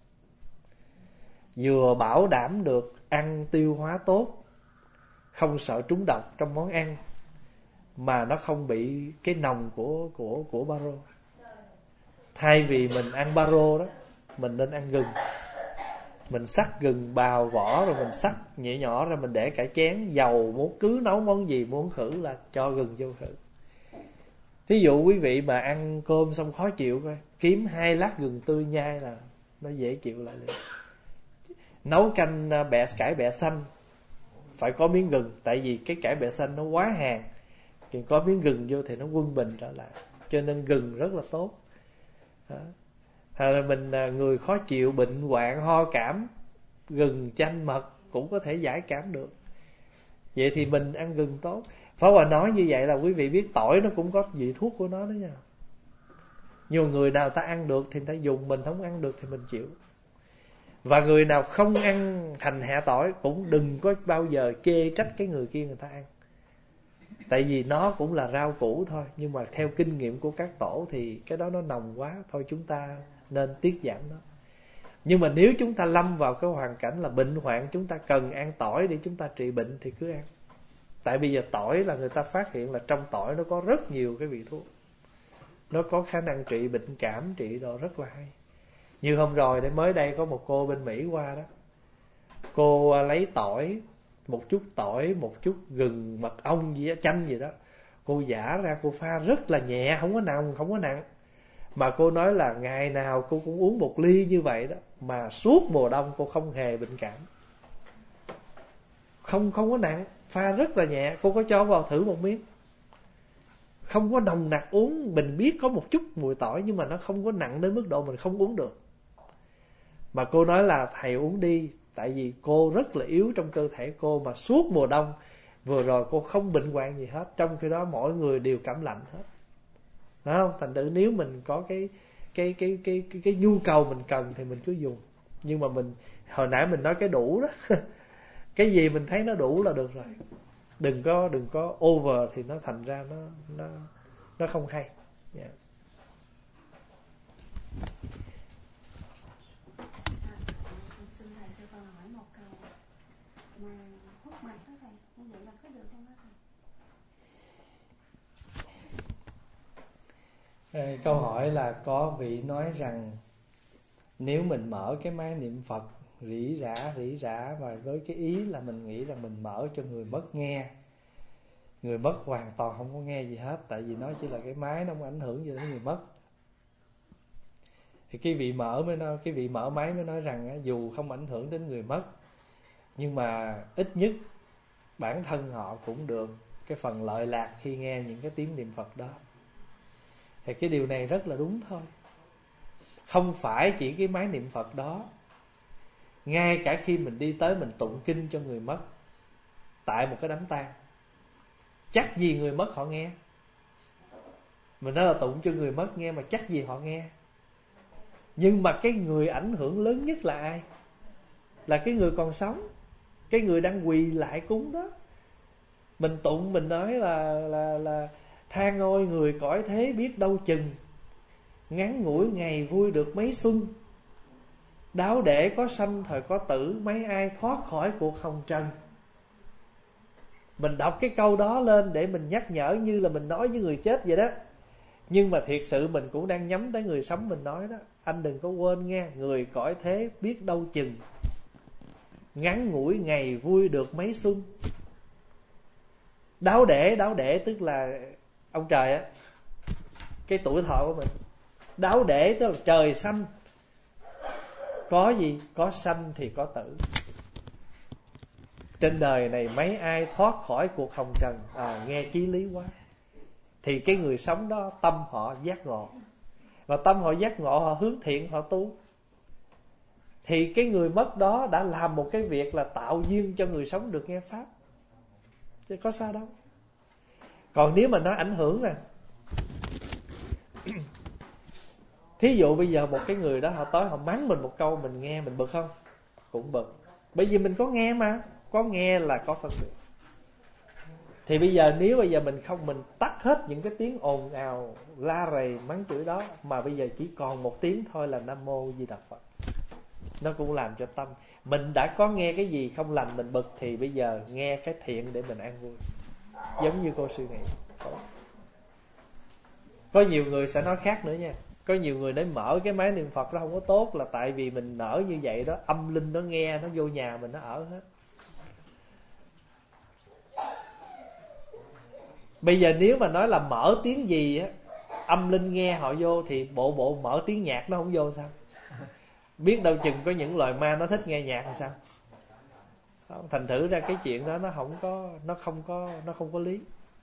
Vừa bảo đảm được ăn tiêu hóa tốt, không sợ trúng độc trong món ăn, mà nó không bị cái nồng của của của baro. Thay vì mình ăn baro đó, mình nên ăn gừng. Mình xắt gừng bào vỏ rồi mình xắt nhẹ nhỏ ra, mình để cả chén dầu, muốn cứ nấu món gì muốn khử là cho gừng vô khử. Thí dụ quý vị mà ăn cơm xong khó chịu coi, kiếm hai lát gừng tươi nhai là nó dễ chịu lại liền. Nấu canh bẹ cải bẹ xanh phải có miếng gừng, tại vì cái cải bẹ xanh nó quá hàn, thì có miếng gừng vô thì nó quân bình trở lại, cho nên gừng rất là tốt. Đó. Hay là mình người khó chịu, bệnh hoạn, ho cảm, gừng chanh mật cũng có thể giải cảm được. Vậy thì mình ăn gừng tốt. Pháp Hòa nói như vậy là quý vị biết tỏi nó cũng có vị thuốc của nó đó nha. Nhưng mà người nào ta ăn được thì ta dùng, mình không ăn được thì mình chịu. Và người nào không ăn hành hạ tỏi cũng đừng có bao giờ chê trách cái người kia người ta ăn. Tại vì nó cũng là rau củ thôi, nhưng mà theo kinh nghiệm của các tổ thì cái đó nó nồng quá, thôi chúng ta nên tiết giảm nó. Nhưng mà nếu chúng ta lâm vào cái hoàn cảnh là bệnh hoạn, chúng ta cần ăn tỏi để chúng ta trị bệnh thì cứ ăn. Tại bây giờ tỏi là người ta phát hiện là trong tỏi nó có rất nhiều cái vị thuốc, nó có khả năng trị bệnh cảm, trị đồ rất là hay. Như hôm rồi, để mới đây có một cô bên Mỹ qua đó, cô lấy tỏi, một chút tỏi, một chút gừng, mật ong gì đó, chanh gì đó, cô giả ra cô pha rất là nhẹ, không có nặng, không có nặng. Mà cô nói là ngày nào cô cũng uống một ly như vậy đó, mà suốt mùa đông cô không hề bệnh cảm, không không có nặng, pha rất là nhẹ. Cô có cho vào thử một miếng, không có nồng nặc uống. Mình biết có một chút mùi tỏi, nhưng mà nó không có nặng đến mức độ mình không uống được. Mà cô nói là thầy uống đi, tại vì cô rất là yếu trong cơ thể cô, mà suốt mùa đông vừa rồi cô không bệnh hoạn gì hết, trong khi đó mỗi người đều cảm lạnh hết. Phải không? Thành thử nếu mình có cái cái cái cái cái cái nhu cầu mình cần thì mình cứ dùng. Nhưng mà mình hồi nãy mình nói cái đủ đó, cái gì mình thấy nó đủ là được rồi. Đừng có đừng có over thì nó thành ra nó nó nó không hay. Yeah. Xin thầy cho con hỏi một câu, mà hút mạch đó thầy, như vậy là có được không đó thầy? Câu hỏi là có vị nói rằng nếu mình mở cái máy niệm Phật rỉ rả rỉ rả và với cái ý là mình nghĩ rằng mình mở cho người mất nghe, người mất hoàn toàn không có nghe gì hết, tại vì nó chỉ là cái máy, nó không ảnh hưởng gì đến người mất. Thì cái vị mở mới nói, cái vị mở máy mới nói rằng dù không ảnh hưởng đến người mất, nhưng mà ít nhất bản thân họ cũng được cái phần lợi lạc khi nghe những cái tiếng niệm Phật đó. Thì cái điều này rất là đúng thôi. Không phải chỉ cái máy niệm Phật đó, ngay cả khi mình đi tới mình tụng kinh cho người mất tại một cái đám tang, chắc gì người mất họ nghe. Mình nói là tụng cho người mất nghe, mà chắc gì họ nghe. Nhưng mà cái người ảnh hưởng lớn nhất là ai? Là cái người còn sống, cái người đang quỳ lại cúng đó. Mình tụng mình nói là là là than ôi người cõi thế biết đâu chừng, ngắn ngủi ngày vui được mấy xuân, đáo để có sanh thời có tử, mấy ai thoát khỏi cuộc hồng trần. Mình đọc cái câu đó lên để mình nhắc nhở, như là mình nói với người chết vậy đó. Nhưng mà thiệt sự mình cũng đang nhắm tới người sống mình nói đó. Anh đừng có quên nghe, người cõi thế biết đâu chừng, ngắn ngủi ngày vui được mấy xuân. Đáo để, đáo để tức là ông trời á, cái tuổi thọ của mình. Đáo để tức là trời sanh, có gì? Có sanh thì có tử. Trên đời này mấy ai thoát khỏi cuộc hồng trần. À, nghe chí lý quá. Thì cái người sống đó tâm họ giác ngộ, và tâm họ giác ngộ, họ hướng thiện, họ tu, thì cái người mất đó đã làm một cái việc là tạo duyên cho người sống được nghe pháp, chứ có sao đâu. Còn nếu mà nó ảnh hưởng nè, thí dụ bây giờ một cái người đó họ tới họ mắng mình một câu, mình nghe mình bực không? Cũng bực, bởi vì mình có nghe mà. Có nghe là có phân biệt. Thì bây giờ nếu bây giờ mình không, mình tắt hết những cái tiếng ồn ào la rầy mắng chửi đó, mà bây giờ chỉ còn một tiếng thôi là Nam Mô Di Đà Phật, nó cũng làm cho tâm mình đã có nghe cái gì không lành mình bực, thì bây giờ nghe cái thiện để mình an vui. Giống như cô suy nghĩ. Có nhiều người sẽ nói khác nữa nha. Có nhiều người nói mở cái máy niệm Phật đó không có tốt, là tại vì mình nở như vậy đó, âm linh nó nghe, nó vô nhà mình nó ở hết. Bây giờ nếu mà nói là mở tiếng gì á, âm linh nghe họ vô thì bộ bộ mở tiếng nhạc nó không vô sao? Biết đâu chừng có những loài ma nó thích nghe nhạc thì sao? Thành thử ra cái chuyện đó nó không có nó không có nó không có lý.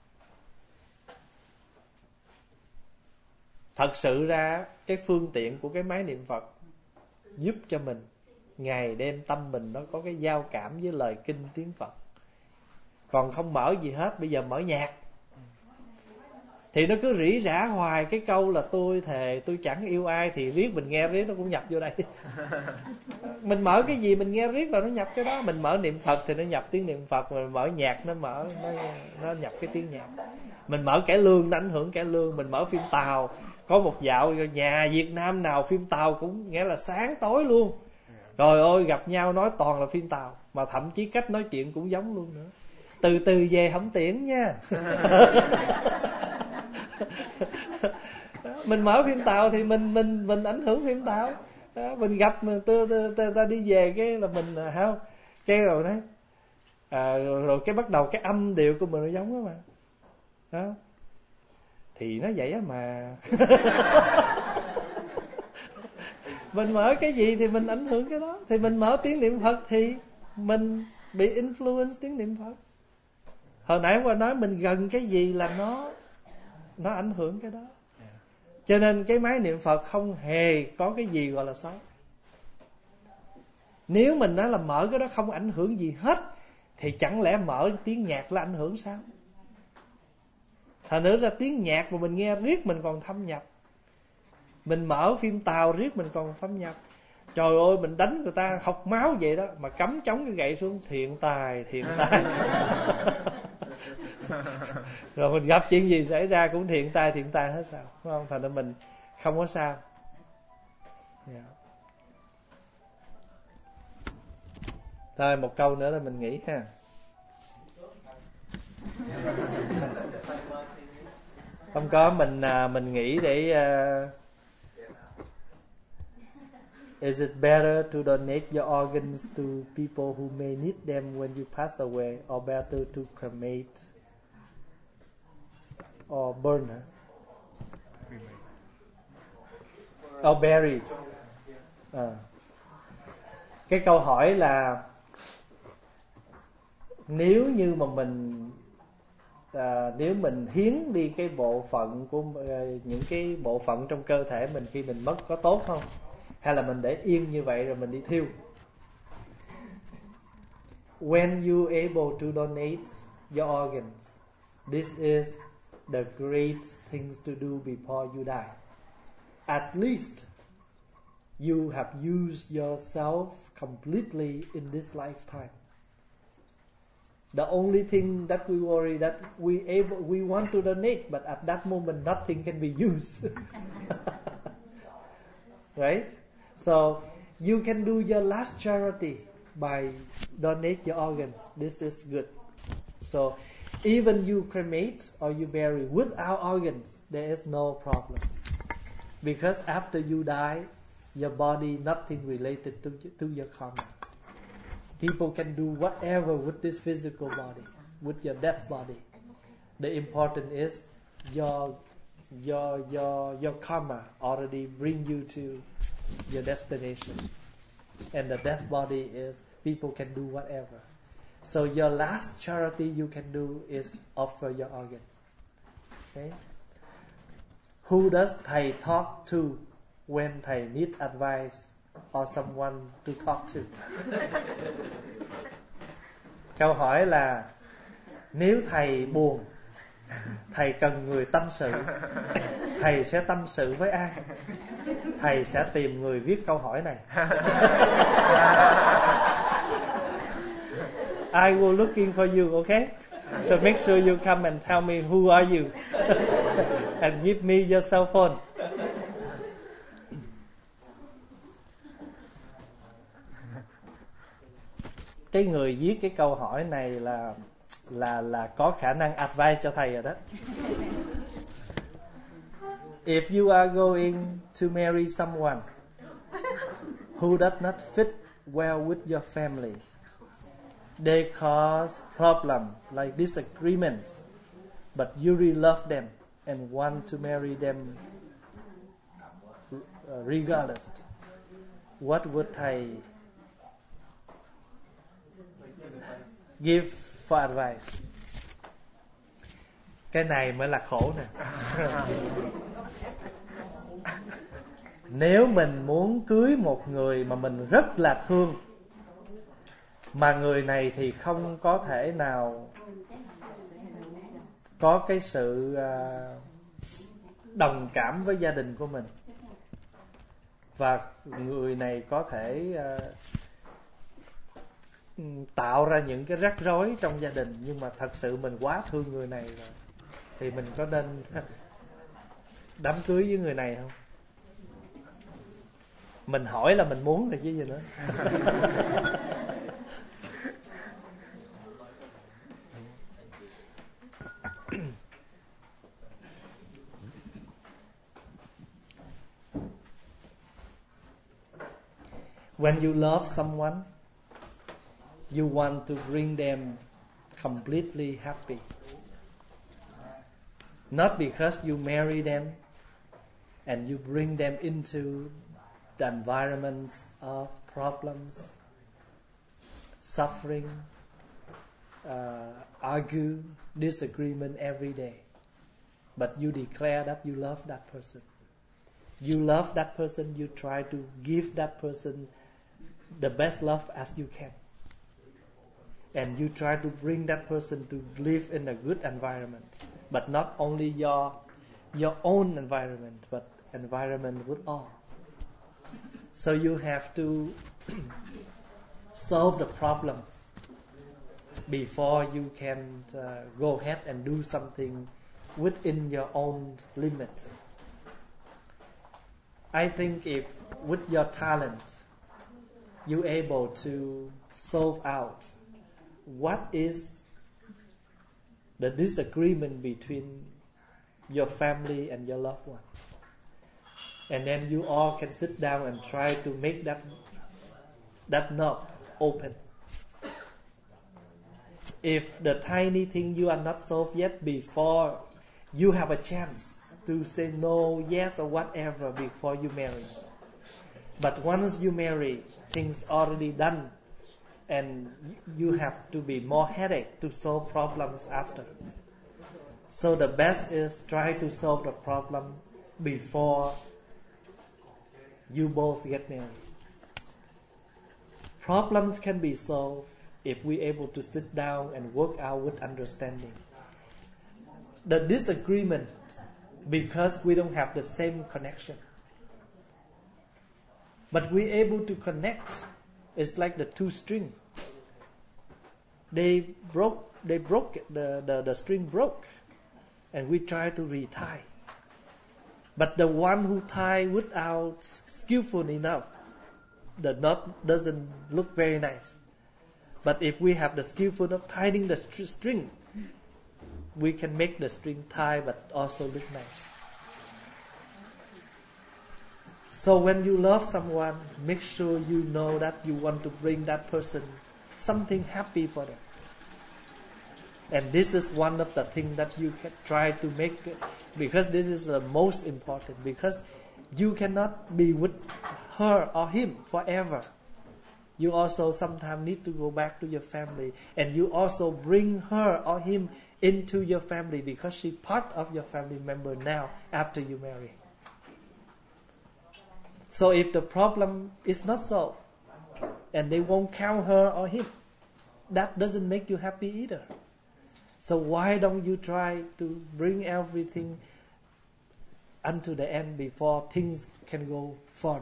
Thật sự ra cái phương tiện của cái máy niệm Phật giúp cho mình ngày đêm tâm mình nó có cái giao cảm với lời kinh tiếng Phật. Còn không mở gì hết, bây giờ mở nhạc thì nó cứ rỉ rả hoài cái câu là tôi thề tôi chẳng yêu ai, thì riết mình nghe riết nó cũng nhập vô đây. Mình mở cái gì mình nghe riết là nó nhập cái đó. Mình mở niệm Phật thì nó nhập tiếng niệm Phật, mình mở nhạc nó mở nó, nó nhập cái tiếng nhạc. Mình mở cải lương nó ảnh hưởng cải lương. Mình mở phim Tàu, có một dạo nhà Việt Nam nào phim Tàu cũng nghĩa là sáng tối luôn. Rồi ôi gặp nhau nói toàn là phim Tàu, mà thậm chí cách nói chuyện cũng giống luôn nữa. Từ từ về hổng tiễn nha. Mình mở phim Tàu thì mình mình mình ảnh hưởng phim Tàu. Đó, mình gặp mà ta, ta, ta đi về cái là mình không cái rồi đấy à, rồi, rồi cái bắt đầu cái âm điệu của mình nó giống đó mà đó thì nó vậy á mà. Mình mở cái gì thì mình ảnh hưởng cái đó. Thì mình mở tiếng niệm Phật thì mình bị influence tiếng niệm Phật. Hồi nãy qua nói mình gần cái gì là nó nó ảnh hưởng cái đó. Cho nên cái máy niệm Phật không hề có cái gì gọi là xấu. Nếu mình nói là mở cái đó không ảnh hưởng gì hết, thì chẳng lẽ mở tiếng nhạc là ảnh hưởng sao? Thành nữa ra tiếng nhạc mà mình nghe riết mình còn thâm nhập. Mình mở phim Tàu riết mình còn thâm nhập. Trời ơi mình đánh người ta học máu vậy đó, mà cắm chống cái gậy xuống thiện tài thiện tài. Rồi mình gặp chuyện gì xảy ra cũng thiện tai thiện tai hết sao, đúng không? Thành ra mình không có sao. Yeah. Thôi một câu nữa là mình nghỉ ha. Không có mình mình nghỉ để uh, is it better to donate your organs to people who may need them when you pass away, or better to cremate or burn? Or bury? À. Cái câu hỏi là nếu như mà mình à, nếu mình hiến đi cái bộ phận của uh, những cái bộ phận trong cơ thể mình khi mình mất có tốt không? Hay là mình để yên như vậy rồi mình đi thiêu? When you able to donate your organs, this is the great things to do before you die. At least you have used yourself completely in this lifetime. The only thing that we worry that we able we want to donate, but at that moment nothing can be used. Right? So you can do your last charity by donate your organs. This is good. So even you cremate or you bury without organs, there is no problem. Because after you die, your body nothing related to to your karma. People can do whatever with this physical body, with your death body. The important is your your your your karma already bring you to your destination, and the death body is people can do whatever. So your last charity you can do is offer your organ. Okay? Who does thầy talk to when thầy need advice or someone to talk to? Câu hỏi là nếu thầy buồn, thầy cần người tâm sự, thầy sẽ tâm sự với ai? Thầy sẽ tìm người viết câu hỏi này. I will looking for you, okay? So make sure you come and tell me who are you and give me your cell phone. Cái người viết cái câu hỏi này là là là có khả năng advice cho thầy rồi đó. If you are going to marry someone who does not fit well with your family, they cause problem like disagreements, but you really love them and want to marry them uh, regardless, what would thầy give for advice? Cái này mới là khổ nè. Nếu mình muốn cưới một người mà mình rất là thương, mà người này thì không có thể nào có cái sự uh, đồng cảm với gia đình của mình, và người này có thể uh, tạo ra những cái rắc rối trong gia đình, nhưng mà thật sự mình quá thương người này rồi, thì mình có nên đám cưới với người này không? Mình hỏi là mình muốn rồi chứ gì nữa. When you love someone, you want to bring them completely happy. Not because you marry them and you bring them into the environment of problems, suffering, uh, argue, disagreement every day. But you declare that you love that person. You love that person, you try to give that person the best love as you can. And you try to bring that person to live in a good environment. But not only your, your own environment, but environment with all. So you have to solve the problem before you can uh, go ahead and do something within your own limit. I think if with your talent you're able to solve out what is the disagreement between your family and your loved one, and then you all can sit down and try to make that that knob open. If the tiny thing you are not solved yet, before you have a chance to say no, yes, or whatever before you marry. But once you marry, things already done, and you have to be more headache to solve problems after. So the best is try to solve the problem before you both get married. Problems can be solved if we're able to sit down and work out with understanding. The disagreement, because we don't have the same connection. But we're able to connect. It's like the two string. They broke, they broke it, the, the, the string broke. And we try to retie. But the one who tie without skillful enough, the knot doesn't look very nice. But if we have the skillful of tying the st- string, we can make the string tie but also look nice. So when you love someone, make sure you know that you want to bring that person something happy for them. And this is one of the things that you can try to make, because this is the most important, because you cannot be with her or him forever. You also sometimes need to go back to your family, and you also bring her or him into your family, because she's part of your family member now after you marry. So if the problem is not solved and they won't count her or him, that doesn't make you happy either. So why don't you try to bring everything unto the end before things can go further?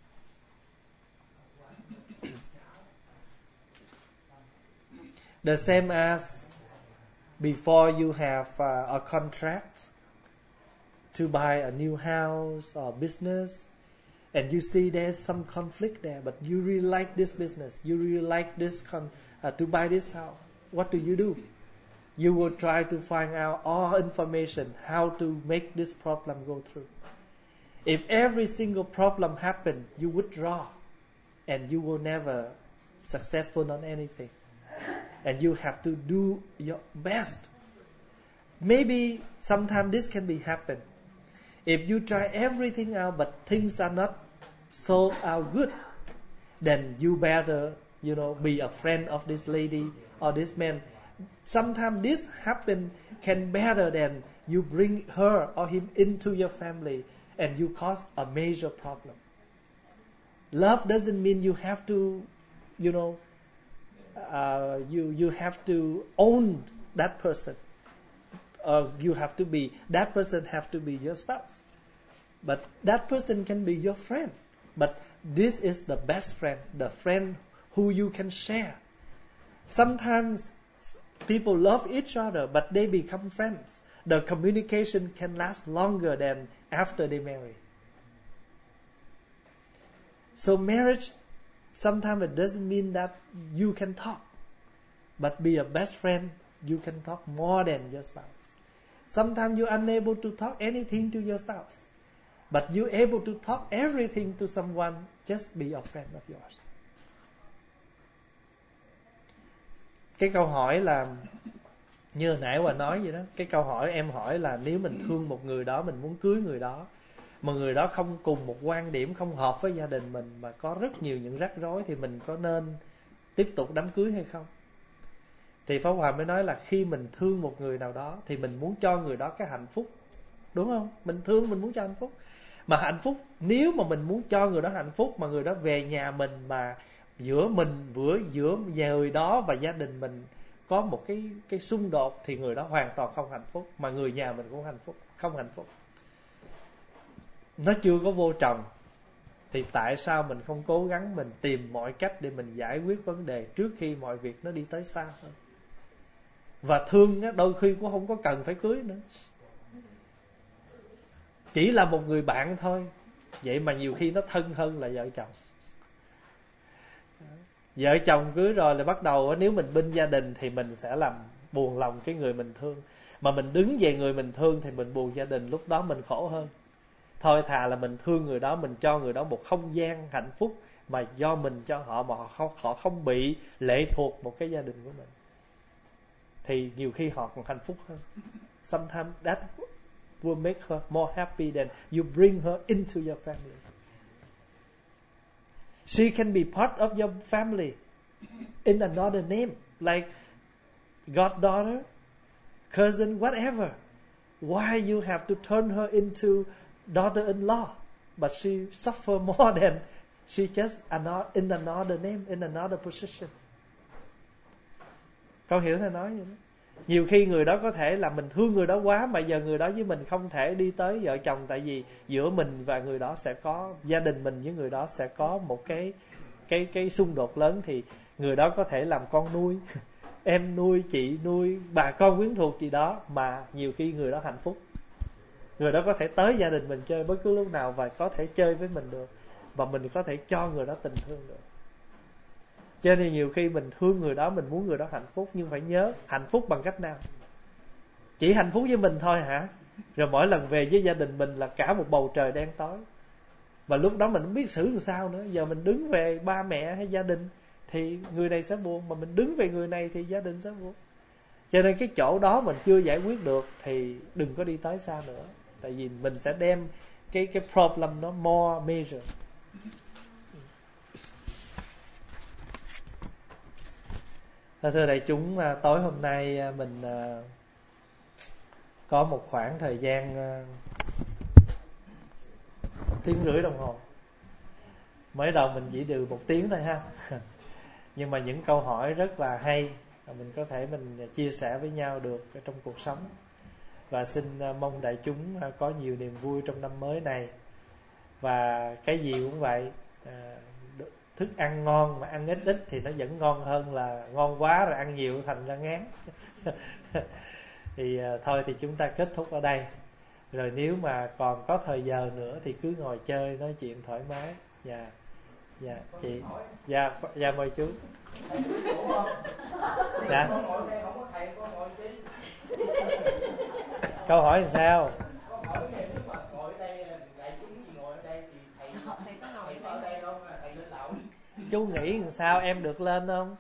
The same as before you have uh, a contract to buy a new house or business, and you see there's some conflict there, but you really like this business, you really like this con- uh, to buy this house. What do you do? You will try to find out all information how to make this problem go through. If every single problem happened, you withdraw, and you will never successful on anything. And you have to do your best maybe sometimes this can be happen. If you try everything out but things are not so out good, then you better, you know, be a friend of this lady or this man. Sometimes this happen can better than you bring her or him into your family and you cause a major problem. Love doesn't mean you have to, you know, uh, you you have to own that person. Or you have to be, that person have to be your spouse. But that person can be your friend. But this is the best friend, the friend who you can share. Sometimes people love each other, but they become friends. The communication can last longer than after they marry. So marriage, sometimes it doesn't mean that you can talk. But be a best friend, you can talk more than your spouse. Sometimes you're unable to talk anything to your spouse, but you're able to talk everything to someone. Just be a friend of yours. Cái câu hỏi là như hồi nãy Hòa nói vậy đó. Cái câu hỏi em hỏi là nếu mình thương một người đó, mình muốn cưới người đó, mà người đó không cùng một quan điểm, không hợp với gia đình mình, mà có rất nhiều những rắc rối, thì mình có nên tiếp tục đám cưới hay không? Thì Pháp Hòa mới nói là khi mình thương một người nào đó thì mình muốn cho người đó cái hạnh phúc, đúng không? Mình thương, mình muốn cho hạnh phúc. Mà hạnh phúc, nếu mà mình muốn cho người đó hạnh phúc, mà người đó về nhà mình, mà giữa mình vừa giữa người đó và gia đình mình có một cái cái xung đột, thì người đó hoàn toàn không hạnh phúc, mà người nhà mình cũng hạnh phúc, không hạnh phúc. Nó chưa có vô chồng, thì tại sao mình không cố gắng mình tìm mọi cách để mình giải quyết vấn đề trước khi mọi việc nó đi tới xa hơn? Và thương á, đôi khi cũng không có cần phải cưới nữa, chỉ là một người bạn thôi, vậy mà nhiều khi nó thân hơn là vợ chồng. Vợ chồng cưới rồi là bắt đầu, nếu mình bên gia đình thì mình sẽ làm buồn lòng cái người mình thương, mà mình đứng về người mình thương thì mình buồn gia đình, lúc đó mình khổ hơn. Thôi thà là mình thương người đó, mình cho người đó một không gian hạnh phúc mà do mình cho họ, mà họ không, họ không bị lệ thuộc một cái gia đình của mình, thì nhiều khi họ còn hạnh phúc hơn. Sometimes that will make her more happy than you bring her into your family. She can be part of your family in another name, like goddaughter, cousin, whatever. Why you have to turn her into daughter-in-law? But she suffer more than she just in another name, in another position. Con hiểu thầy nói vậy đó. Nhiều khi người đó có thể là mình thương người đó quá, mà giờ người đó với mình không thể đi tới vợ chồng, tại vì giữa mình và người đó sẽ có, gia đình mình với người đó sẽ có một cái cái cái xung đột lớn, thì người đó có thể làm con nuôi, em nuôi, chị nuôi, bà con quyến thuộc gì đó, mà nhiều khi người đó hạnh phúc. Người đó có thể tới gia đình mình chơi bất cứ lúc nào và có thể chơi với mình được, và mình có thể cho người đó tình thương được. Cho nên nhiều khi mình thương người đó, mình muốn người đó hạnh phúc, nhưng phải nhớ hạnh phúc bằng cách nào? Chỉ hạnh phúc với mình thôi hả? Rồi mỗi lần về với gia đình mình là cả một bầu trời đen tối, và lúc đó mình không biết xử làm sao nữa. Giờ mình đứng về ba mẹ hay gia đình thì người này sẽ buồn, mà mình đứng về người này thì gia đình sẽ buồn. Cho nên cái chỗ đó mình chưa giải quyết được thì đừng có đi tới xa nữa, tại vì mình sẽ đem cái cái problem nó more major. Thưa đại chúng, tối hôm nay mình có một khoảng thời gian tiếng rưỡi đồng hồ. Mới đầu mình chỉ được một tiếng thôi ha, nhưng mà những câu hỏi rất là hay, mình có thể mình chia sẻ với nhau được trong cuộc sống. Và xin mong đại chúng có nhiều niềm vui trong năm mới này. Và cái gì cũng vậy, thức ăn ngon mà ăn ít ít thì nó vẫn ngon hơn là ngon quá rồi ăn nhiều thành ra ngán. Thì thôi thì chúng ta kết thúc ở đây. Rồi nếu mà còn có thời giờ nữa thì cứ ngồi chơi nói chuyện thoải mái. Dạ, dạ chị, dạ, dạ mời chú. Dạ. Câu hỏi làm sao? Chú nghĩ làm sao, em được lên không?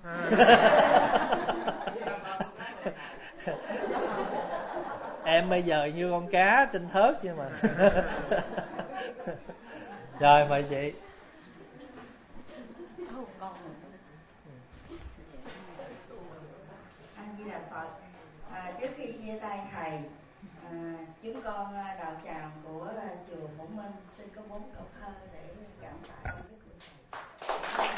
em bây giờ như con cá trên thớt chứ mà. Rồi mời chị. A Di Đà Phật. À, trước khi chia tay thầy, à, chúng con đạo tràng của chùa Phổ Minh xin có bốn câu thơ để cảm tạ ơn đức của thầy.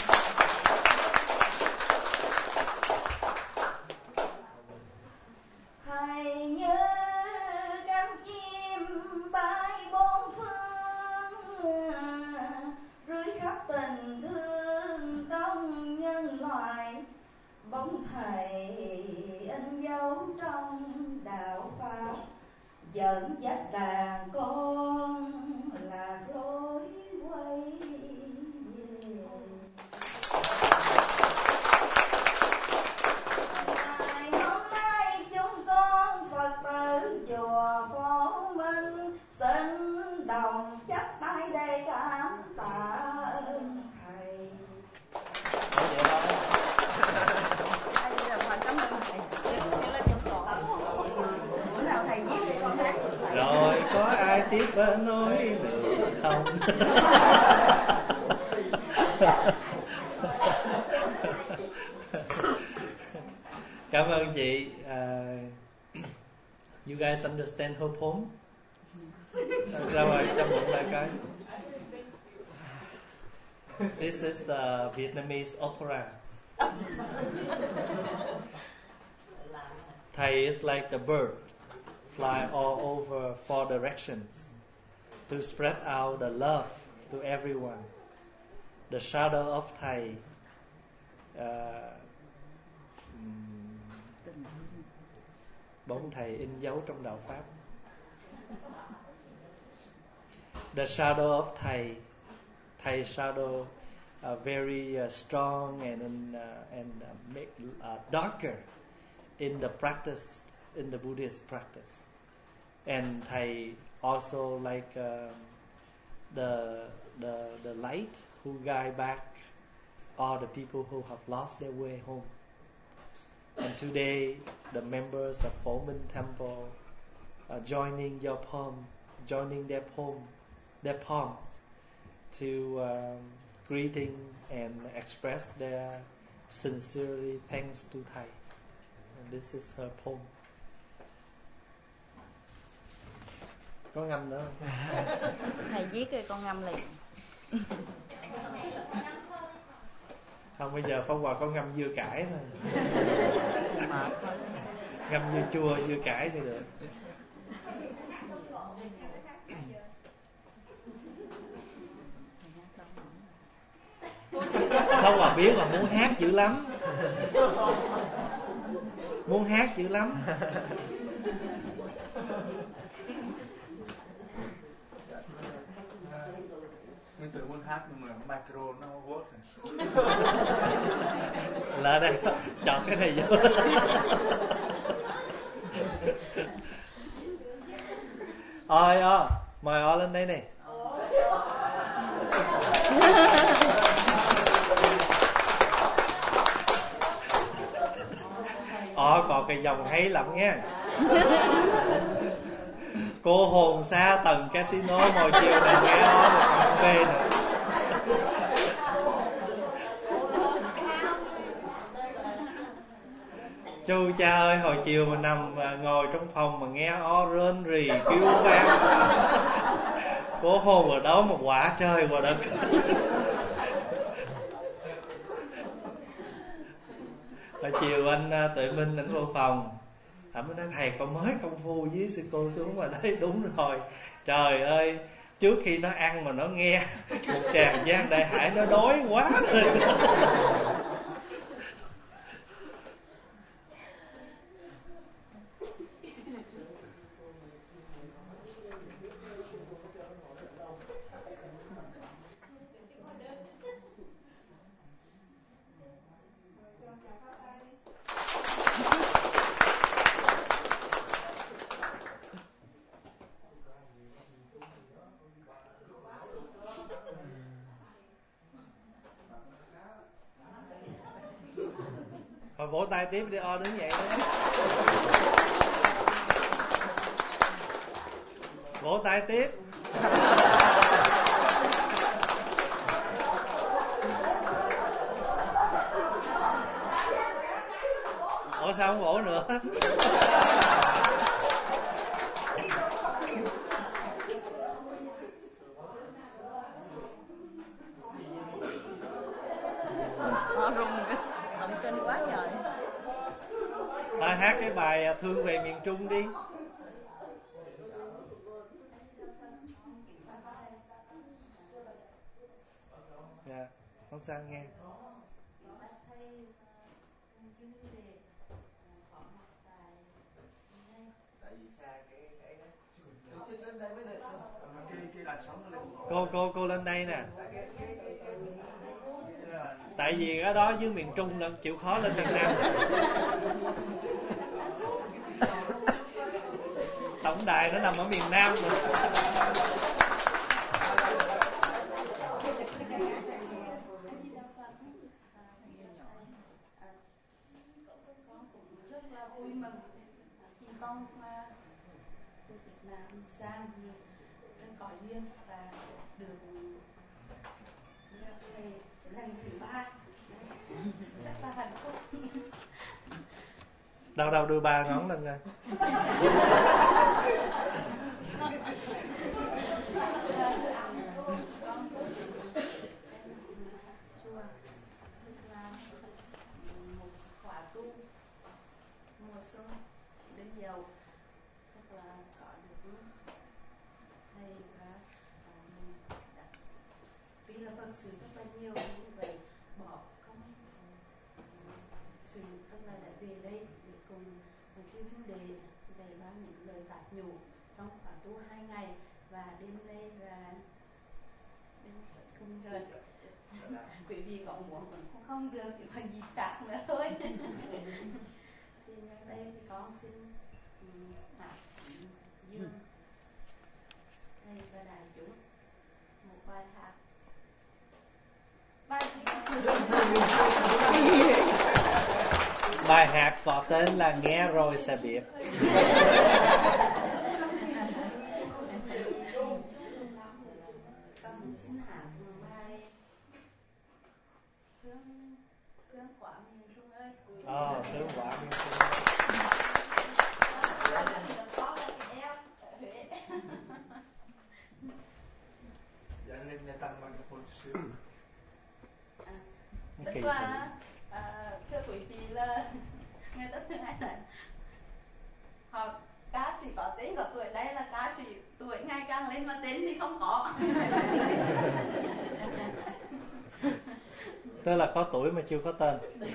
Thầy như cánh chim bay bốn phương, rưới khắp tình thương trong nhân loại. Bóng thầy in dấu trong đạo pháp, dẫn dắt đàn con lạc lối quay về. Ngày hôm nay chúng con Phật tử chùa Phổ Minh xin đồng chắp tay để cảm tạ ơn thầy. Bữa nào thầy viết thì con hát được thầy. Rồi có ai tiếp nói được không? Cảm ơn chị. Uh, you guys understand her poem? Ra ngoài trong một lại cái. This is the Vietnamese opera. Thầy is like a bird, fly all over four directions to spread out the love to everyone. The shadow of Thầy, uh, bóng Thầy in dấu trong đạo pháp. The shadow of Thầy, Thầy shadow uh, very uh, strong and in, uh, and uh, make uh, darker in the practice, in the Buddhist practice. And Thầy also like uh, the the the light who guide back all the people who have lost their way home. And today the members of Phổ Minh Temple are joining your poem, joining their poem, their poems to um, greeting and express their sincerely thanks to Thầy. And this is her poem. Có ngâm nữa không? Thầy viết rồi con ngâm liền. Không, bây giờ Phong Hòa có ngâm dưa cải thôi. Ngâm dưa chua, dưa cải thì được. Phong Hòa biết là muốn hát dữ lắm. Muốn hát dữ lắm. Mình tự muốn hát nhưng mà micro nó không work. Là đây, chọn cái này vô. Ôi, ô, mời O lên đây nè. Ồ, còn cái dòng hay lắm nghe. Cô hồn xa tầng casino ngồi chiều này nghe ó một cà phê nữa. Chu cha ơi, hồi chiều mà nằm ngồi trong phòng mà nghe ó rên rì kêu vang. Cô hồn ở đó mà quả trời quả đất. Hồi chiều anh Tuệ Minh ảnh vô phòng, ảnh mới nói thầy con mới công phu với sư cô xuống mà đấy. Đúng rồi, trời ơi, trước khi nó ăn mà nó nghe một tràng Giang Đại Hải nó đói quá rồi. Rồi vỗ tay tiếp đi, O đứng dậy đó. vỗ tay tiếp. Ủa sao không vỗ nữa? Họ rung động kinh quá trời. Ta hát cái bài Thương Về Miền Trung đi. Dạ, không sao nghe. Cô cô cô lên đây nè. Tại vì ở đó dưới miền Trung là chịu khó lên miền Nam. Tổng đài nó nằm ở miền Nam rồi. Rất là vui mừng khi con từ Việt Nam sang rất có duyên và được gặp thầy lần thứ ba, rất là hạnh phúc. Đâu đâu đưa ba ngón lên coi. Chùa tức là một khóa tu mùa xuân đến dầu, tức là có được thầy và đã, tuy là phật sự rất là nhiều như vậy bỏ công sự tức là đã về đây để cùng chư huynh đệ dạy bao những lời phạt nhủ trong khóa tu hai ngày, và đêm nay là đêm cùng rồi. Quý vị có muốn cũng không được thì bằng dịp tạc nữa thôi. Thì nhân đây thì con xin hát dương thầy và đại chúng một bài hát. Bài Bài hát có tên là Nghe Rồi Sẽ Biết. con xin hát bài Hương Hương Quả Miền Trung ơi. Ờ, Hương Quả Miền Trung. Dạ nên nên tăng microphone chút xíu. Tức là à, thưa quý vị là người ta thường hay nói họ ca sĩ có tên có tuổi, đây là ca sĩ tuổi ngày càng lên mà tên thì không có. Tức là có tuổi mà chưa có tên.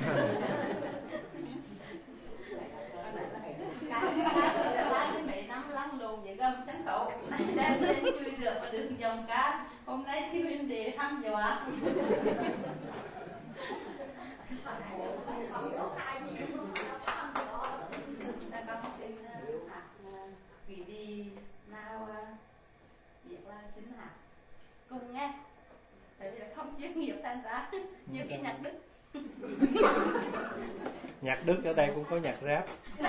Ca sĩ là ba mươi mấy năm lăn lộn với gầm sân khấu, nay đang lên chui được và đường dòng ca, hôm nay chưa huynh đệ thăm dọa. Con xin hát quý vị nào biết là xin hát cùng nghe, tại vì là không chuyên nghiệp thành ra nhiều khi nhạc Đức. Nhạc Đức ở đây cũng có nhạc rap.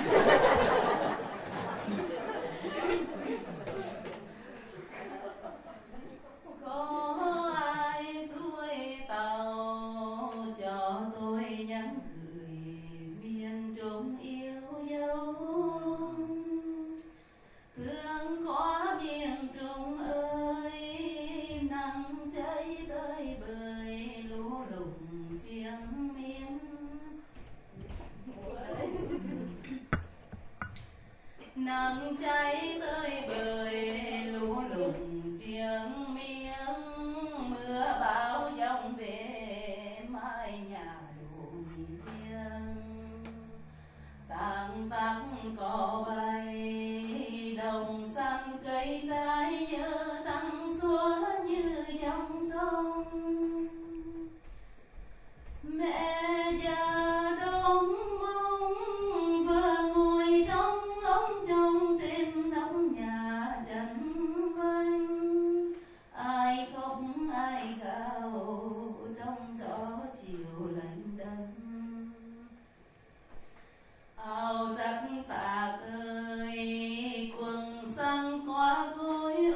Có ai xuôi tàu cho tôi nhắn gửi miền Trung yêu dấu, thương có miền Trung ơi, nắng cháy tới bời lũ lùng chiêng miên. Nắng cháy tới bời lũ lùng chiêng miên, mưa bão dòng về mái nhà đổ nghiêng. Tang tắc cỏ bay đồng xanh cây trái nhớ nắng xóa như dòng sông. Mẹ già đông mong vừa ngồi trong ống trong trên nóc nhà tranh vanh, ai khóc ai gào trong gió chiều lạnh đẫm. Áo giặc tà ơi quần xanh qua gối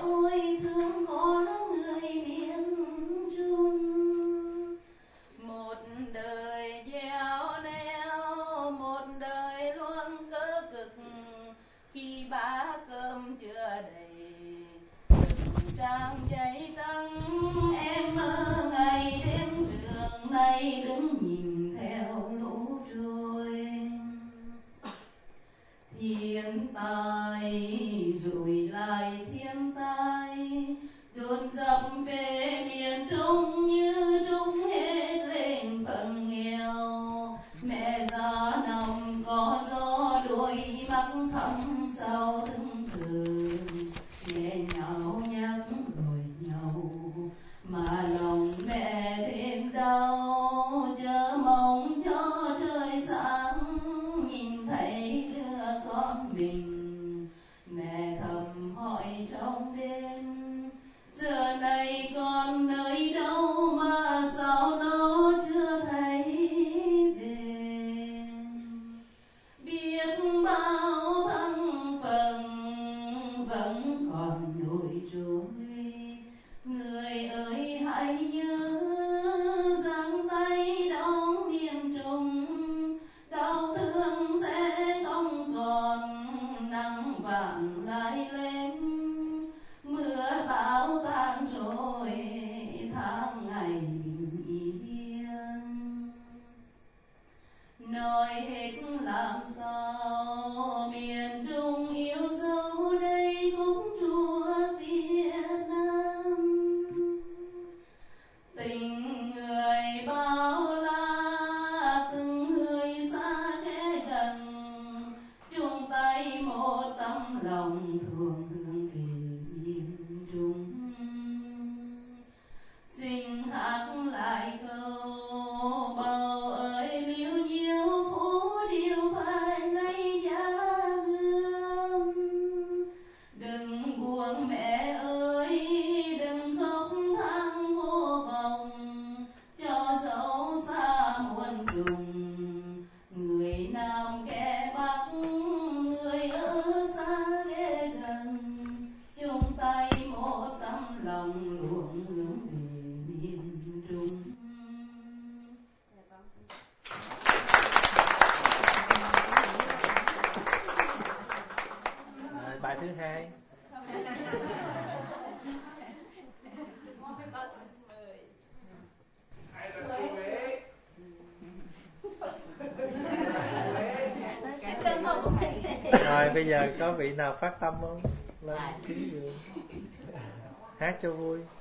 Rồi bây giờ có vị nào phát tâm không? Lên kính dường. Hát cho vui.